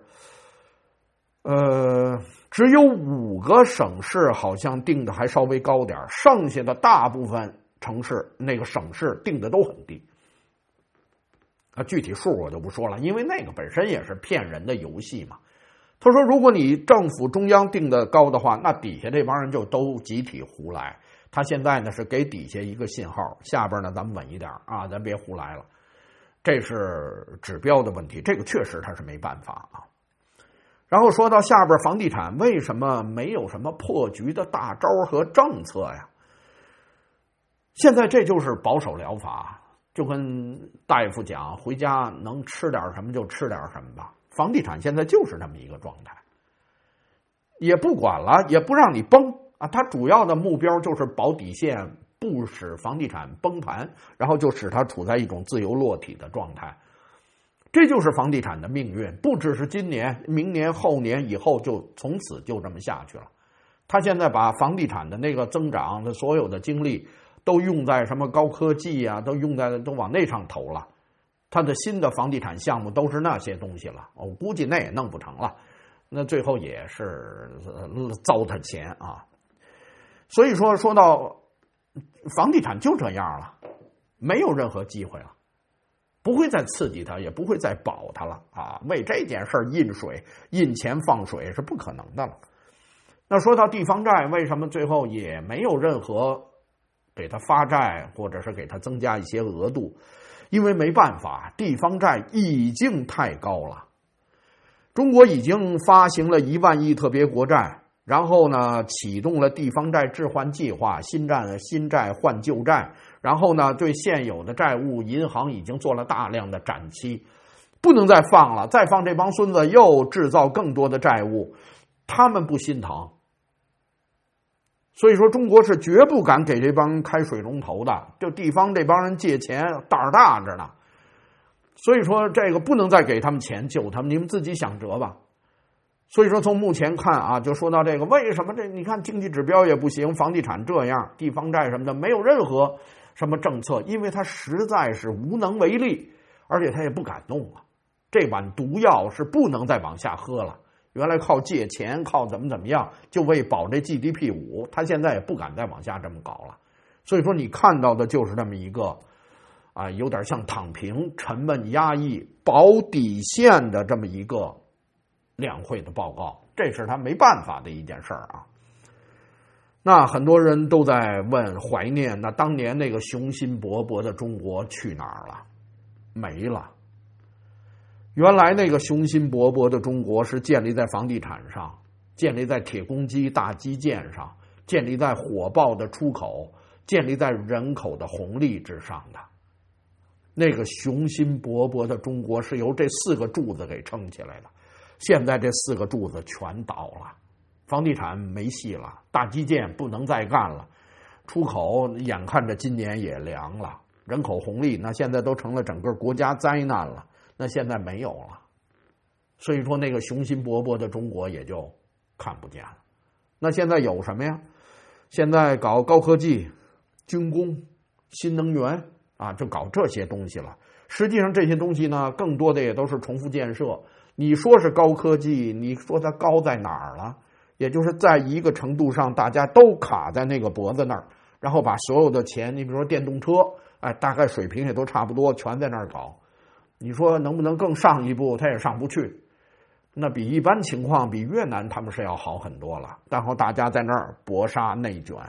A: 呃，只有五个省市好像定的还稍微高点，剩下的大部分城市那个省市定的都很低。啊，具体数我就不说了，因为那个本身也是骗人的游戏嘛。他说，如果你政府中央定的高的话，那底下这帮人就都集体胡来。他现在呢是给底下一个信号，下边呢咱们稳一点啊，咱别胡来了。这是指标的问题，这个确实他是没办法啊。然后说到下边房地产，为什么没有什么破局的大招和政策呀？现在这就是保守疗法，就跟大夫讲，回家能吃点什么就吃点什么吧。房地产现在就是这么一个状态，也不管了，也不让你崩啊。它主要的目标就是保底线，不使房地产崩盘，然后就使它处在一种自由落体的状态。这就是房地产的命运，不只是今年、明年、后年以后，就从此就这么下去了。他现在把房地产的那个增长的所有的精力都用在什么高科技啊，都用在都往那上投了。他的新的房地产项目都是那些东西了，我估计那也弄不成了，那最后也是糟蹋钱啊。所以说，说到房地产就这样了，没有任何机会了。不会再刺激它，也不会再保它了啊！为这件事印水、印钱放水是不可能的了。那说到地方债，为什么最后也没有任何给它发债，或者是给它增加一些额度？因为没办法，地方债已经太高了。中国已经发行了一万亿特别国债，然后呢，启动了地方债置换计划，新债新债换旧债。然后呢，对现有的债务，银行已经做了大量的展期，不能再放了，再放这帮孙子又制造更多的债务，他们不心疼。所以说，中国是绝不敢给这帮开水龙头的，就地方这帮人借钱胆儿大着呢。所以说，这个不能再给他们钱救他们，你们自己想辙吧。所以说，从目前看啊，就说到这个，为什么这你看经济指标也不行，房地产这样，地方债什么的没有任何什么政策，因为他实在是无能为力，而且他也不敢弄了。这碗毒药是不能再往下喝了。原来靠借钱，靠怎么怎么样，就为保这 G D P 五，他现在也不敢再往下这么搞了。所以说，你看到的就是这么一个啊，有点像躺平、沉闷、压抑、保底线的这么一个两会的报告，这是他没办法的一件事儿啊。那很多人都在问怀念，那当年那个雄心勃勃的中国去哪儿了？没了。原来那个雄心勃勃的中国是建立在房地产上，建立在铁公鸡大基建上，建立在火爆的出口，建立在人口的红利之上的。那个雄心勃勃的中国是由这四个柱子给撑起来的。现在这四个柱子全倒了，房地产没戏了，大基建不能再干了，出口眼看着今年也凉了，人口红利那现在都成了整个国家灾难了，那现在没有了。所以说那个雄心勃勃的中国也就看不见了。那现在有什么呀？现在搞高科技、军工、新能源啊，就搞这些东西了。 实际上这些东西呢，更多的也都是重复建设。你说是高科技，你说它高在哪儿了？也就是在一个程度上，大家都卡在那个脖子那儿，然后把所有的钱，你比如说电动车，哎，大概水平也都差不多，全在那儿搞。你说能不能更上一步？它也上不去。那比一般情况，比越南他们是要好很多了。然后大家在那儿搏杀内卷，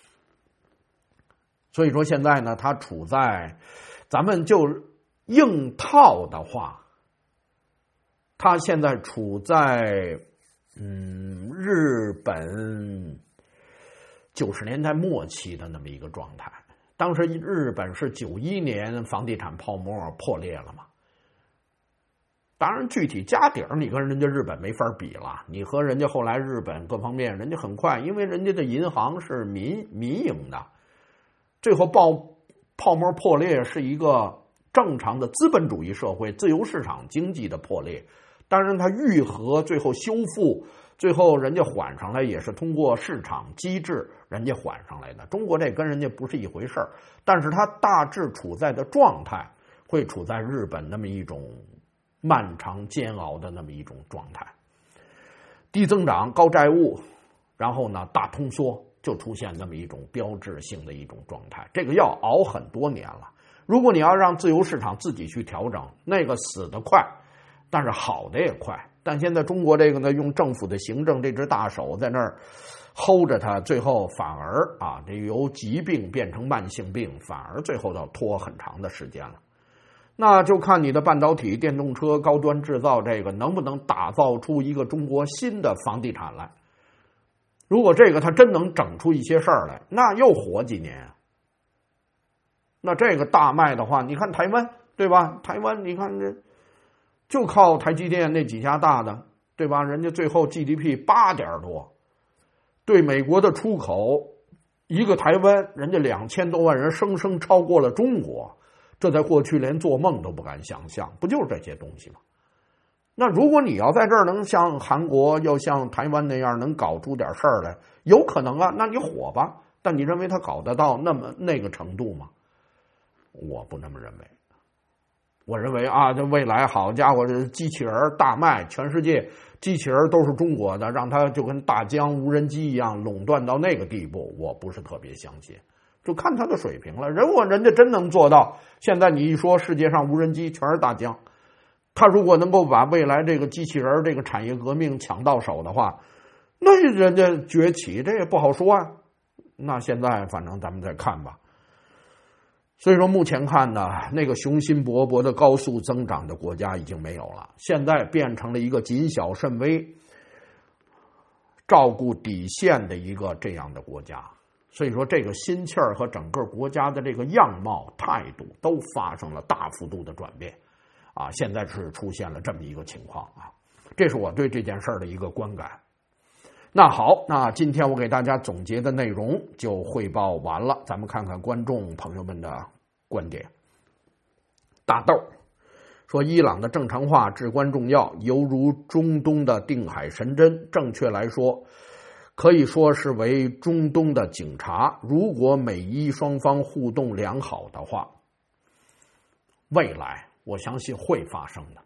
A: 所以说现在呢，它处在，咱们就硬套的话，它现在处在。嗯，日本九十年代末期的那么一个状态，当时日本是九一年房地产泡沫破裂了嘛。当然，具体家底儿你跟人家日本没法比了，你和人家后来日本各方面，人家很快，因为人家的银行是民民营的，最后爆泡沫破裂是一个正常的资本主义社会自由市场经济的破裂。当然，它愈合，最后修复，最后人家缓上来，也是通过市场机制人家缓上来的。中国这跟人家不是一回事儿，但是它大致处在的状态，会处在日本那么一种漫长煎熬的那么一种状态。低增长、高债务，然后呢大通缩，就出现那么一种标志性的一种状态。这个要熬很多年了。如果你要让自由市场自己去调整，那个死得快。但是好的也快，但现在中国这个呢，用政府的行政这只大手在那儿 hold 着它，最后反而啊，这由疾病变成慢性病，反而最后要拖很长的时间了。那就看你的半导体、电动车、高端制造这个能不能打造出一个中国新的房地产来。如果这个它真能整出一些事儿来，那又活几年啊？那这个大卖的话，你看台湾对吧？台湾你看这。就靠台积电那几家大的，对吧？人家最后 G D P 八点多，对美国的出口，一个台湾，人家两千多万人生生超过了中国，这在过去连做梦都不敢想象，不就是这些东西吗？那如果你要在这儿能像韩国，要像台湾那样能搞出点事儿来，有可能啊，那你火吧？但你认为他搞得到那么那个程度吗？我不那么认为。我认为啊，这未来好家伙，这机器人大卖，全世界机器人都是中国的，让它就跟大疆无人机一样垄断到那个地步，我不是特别相信。就看它的水平了。如果人家真能做到，现在你一说世界上无人机全是大疆，他如果能够把未来这个机器人这个产业革命抢到手的话，那人家崛起这也不好说啊。那现在反正咱们再看吧。所以说目前看呢，那个雄心勃勃的高速增长的国家已经没有了，现在变成了一个谨小慎微、照顾底线的一个这样的国家。所以说这个心气儿和整个国家的这个样貌态度都发生了大幅度的转变啊！现在是出现了这么一个情况啊，这是我对这件事儿的一个观感。那好，那今天我给大家总结的内容就汇报完了，咱们看看观众朋友们的观点。大豆说，伊朗的正常化至关重要，犹如中东的定海神针，正确来说可以说是为中东的警察。如果美伊双方互动良好的话，未来我相信会发生的。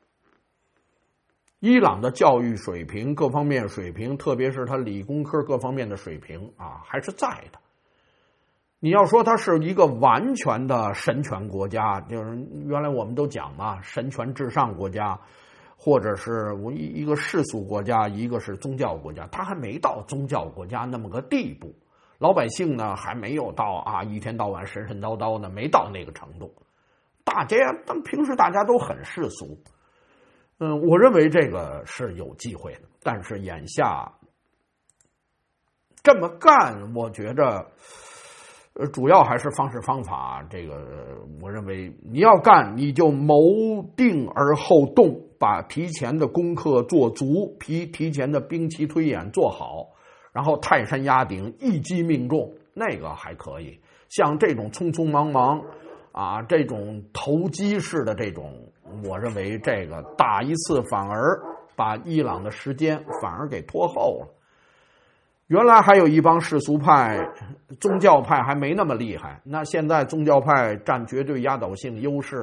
A: 伊朗的教育水平，各方面水平，特别是他理工科各方面的水平啊，还是在的。你要说它是一个完全的神权国家，就是原来我们都讲嘛，神权至上国家，或者是一个世俗国家，一个是宗教国家，它还没到宗教国家那么个地步。老百姓呢，还没有到啊一天到晚神神叨叨的，没到那个程度。大家，但平时大家都很世俗。嗯，我认为这个是有机会的，但是眼下这么干，我觉着，呃，主要还是方式方法。这个，我认为你要干，你就谋定而后动，把提前的功课做足，提提前的兵棋推演做好，然后泰山压顶，一击命中，那个还可以。像这种匆匆忙忙啊，这种投机式的这种。我认为这个打一次反而把伊朗的时间反而给拖后了。原来还有一帮世俗派、宗教派还没那么厉害，那现在宗教派占绝对压倒性优势，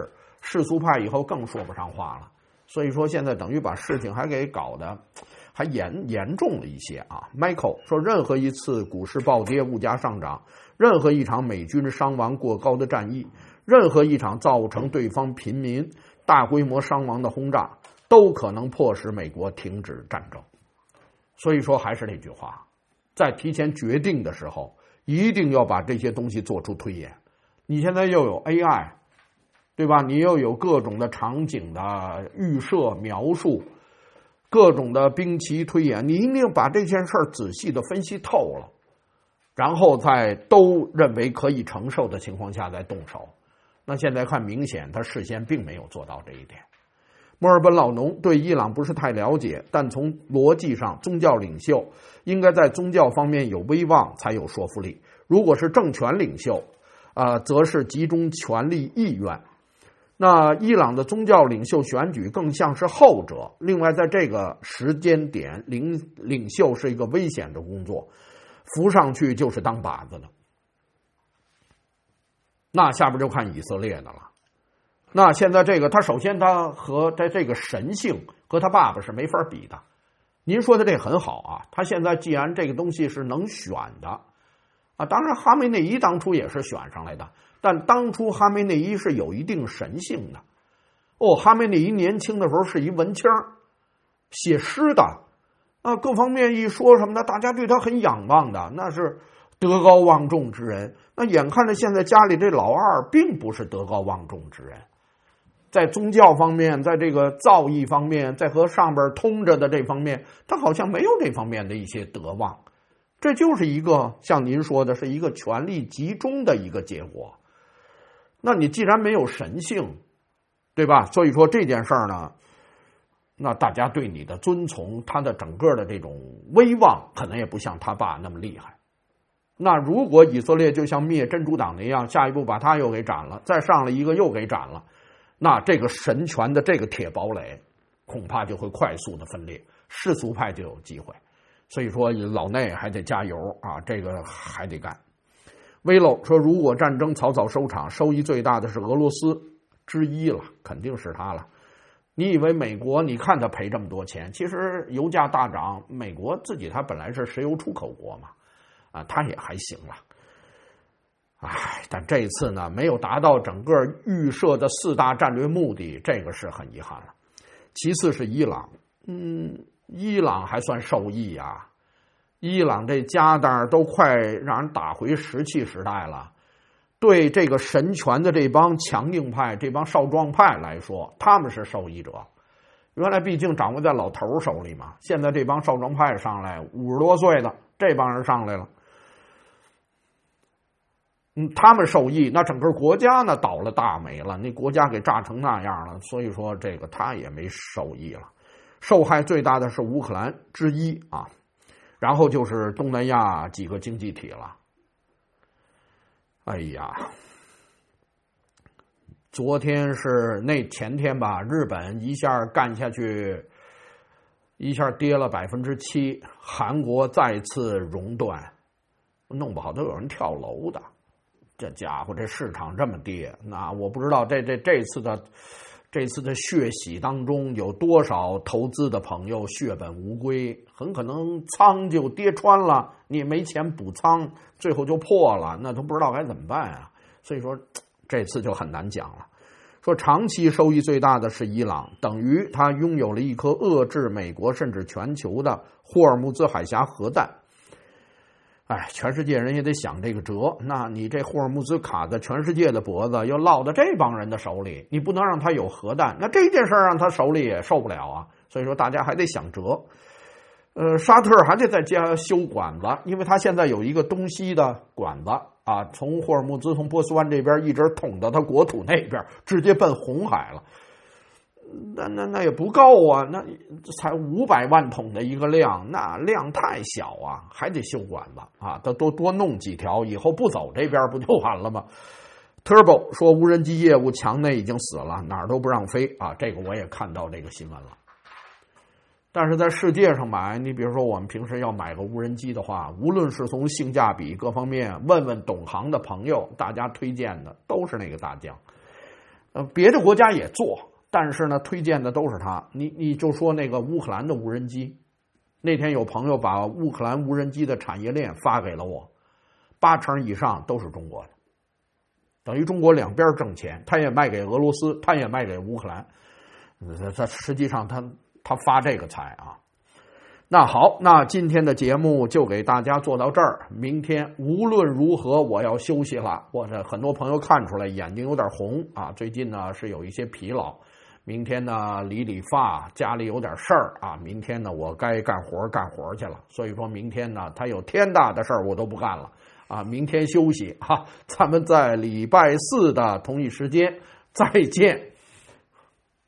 A: 世俗派以后更说不上话了。所以说现在等于把事情还给搞得还严严重了一些啊。Michael 说，任何一次股市暴跌、物价上涨，任何一场美军伤亡过高的战役，任何一场造成对方平民大规模伤亡的轰炸，都可能迫使美国停止战争。所以说还是那句话，在提前决定的时候，一定要把这些东西做出推演。你现在又有 A I， 对吧？你又有各种的场景的预设描述，各种的兵棋推演，你一定把这件事儿仔细的分析透了，然后在都认为可以承受的情况下再动手。那现在看，明显他事先并没有做到这一点。墨尔本老农对伊朗不是太了解，但从逻辑上，宗教领袖应该在宗教方面有威望才有说服力。如果是政权领袖，呃，则是集中权力意愿。那伊朗的宗教领袖选举更像是后者。另外，在这个时间点，领领袖是一个危险的工作，扶上去就是当靶子的。那下边就看以色列的了。那现在这个，他首先他和在这个神性和他爸爸是没法比的。您说的这很好啊，他现在既然这个东西是能选的啊，当然哈梅内伊当初也是选上来的，但当初哈梅内伊是有一定神性的。哦，哈梅内伊年轻的时候是一文青，写诗的啊，各方面一说什么的，大家对他很仰望的，那是德高望重之人。那眼看着现在家里这老二并不是德高望重之人，在宗教方面，在这个造诣方面，在和上边通着的这方面，他好像没有这方面的一些德望。这就是一个像您说的是一个权力集中的一个结果。那你既然没有神性，对吧？所以说这件事儿呢，那大家对你的尊崇，他的整个的这种威望可能也不像他爸那么厉害。那如果以色列就像灭真主党那样，下一步把他又给斩了，再上了一个又给斩了，那这个神权的这个铁堡垒恐怕就会快速的分裂，世俗派就有机会。所以说老内还得加油啊，这个还得干。威漏说，如果战争草草收场，收益最大的是俄罗斯之一了，肯定是他了。你以为美国，你看他赔这么多钱，其实油价大涨，美国自己他本来是石油出口国嘛，啊，他也还行了。唉，但这次呢，没有达到整个预设的四大战略目的，这个是很遗憾了。其次是伊朗，嗯，伊朗还算受益啊。伊朗这家当都快让人打回石器时代了。对这个神权的这帮强硬派、这帮少壮派来说，他们是受益者。原来毕竟掌握在老头手里嘛，现在这帮少壮派上来，五十多岁的这帮人上来了。嗯，他们受益，那整个国家呢倒了大霉了，那国家给炸成那样了，所以说这个他也没受益了。受害最大的是乌克兰之一啊，然后就是东南亚几个经济体了。哎呀，昨天是那前天吧，日本一下干下去，一下跌了百分之七，韩国再次熔断，弄不好都有人跳楼的。这家伙，这市场这么跌，那我不知道这这这次的这次的血洗当中有多少投资的朋友血本无归，很可能仓就跌穿了，你也没钱补仓，最后就破了，那都不知道该怎么办啊。所以说这次就很难讲了。说长期收益最大的是伊朗，等于他拥有了一颗遏制美国甚至全球的霍尔木兹海峡核弹。哎，全世界人也得想这个辙，那你这霍尔木兹卡在全世界的脖子，又落到这帮人的手里，你不能让他有核弹，那这件事让他手里也受不了啊。所以说大家还得想辙。呃，沙特还得再加修管子，因为他现在有一个东西的管子啊，从霍尔木兹从波斯湾这边一直捅到他国土那边，直接奔红海了。那那那也不够啊，那才五百万桶的一个量，那量太小啊，还得修管子啊，多多多弄几条，以后不走这边不就完了吗 ？Turbo 说无人机业务墙内已经死了，哪儿都不让飞啊，这个我也看到这个新闻了。但是在世界上买，你比如说我们平时要买个无人机的话，无论是从性价比各方面，问问懂行的朋友，大家推荐的都是那个大疆。 呃，别的国家也做，但是呢，推荐的都是它。你你就说那个乌克兰的无人机，那天有朋友把乌克兰无人机的产业链发给了我，八成以上都是中国的，等于中国两边挣钱，他也卖给俄罗斯，他也卖给乌克兰。他实际上他他发这个财啊。那好，那今天的节目就给大家做到这儿。明天无论如何我要休息了，我这很多朋友看出来眼睛有点红啊，最近呢是有一些疲劳。明天呢理理发，家里有点事儿啊，明天呢我该干活干活去了。所以说明天呢他有天大的事儿我都不干了啊，明天休息哈。咱们在礼拜四的同一时间再见。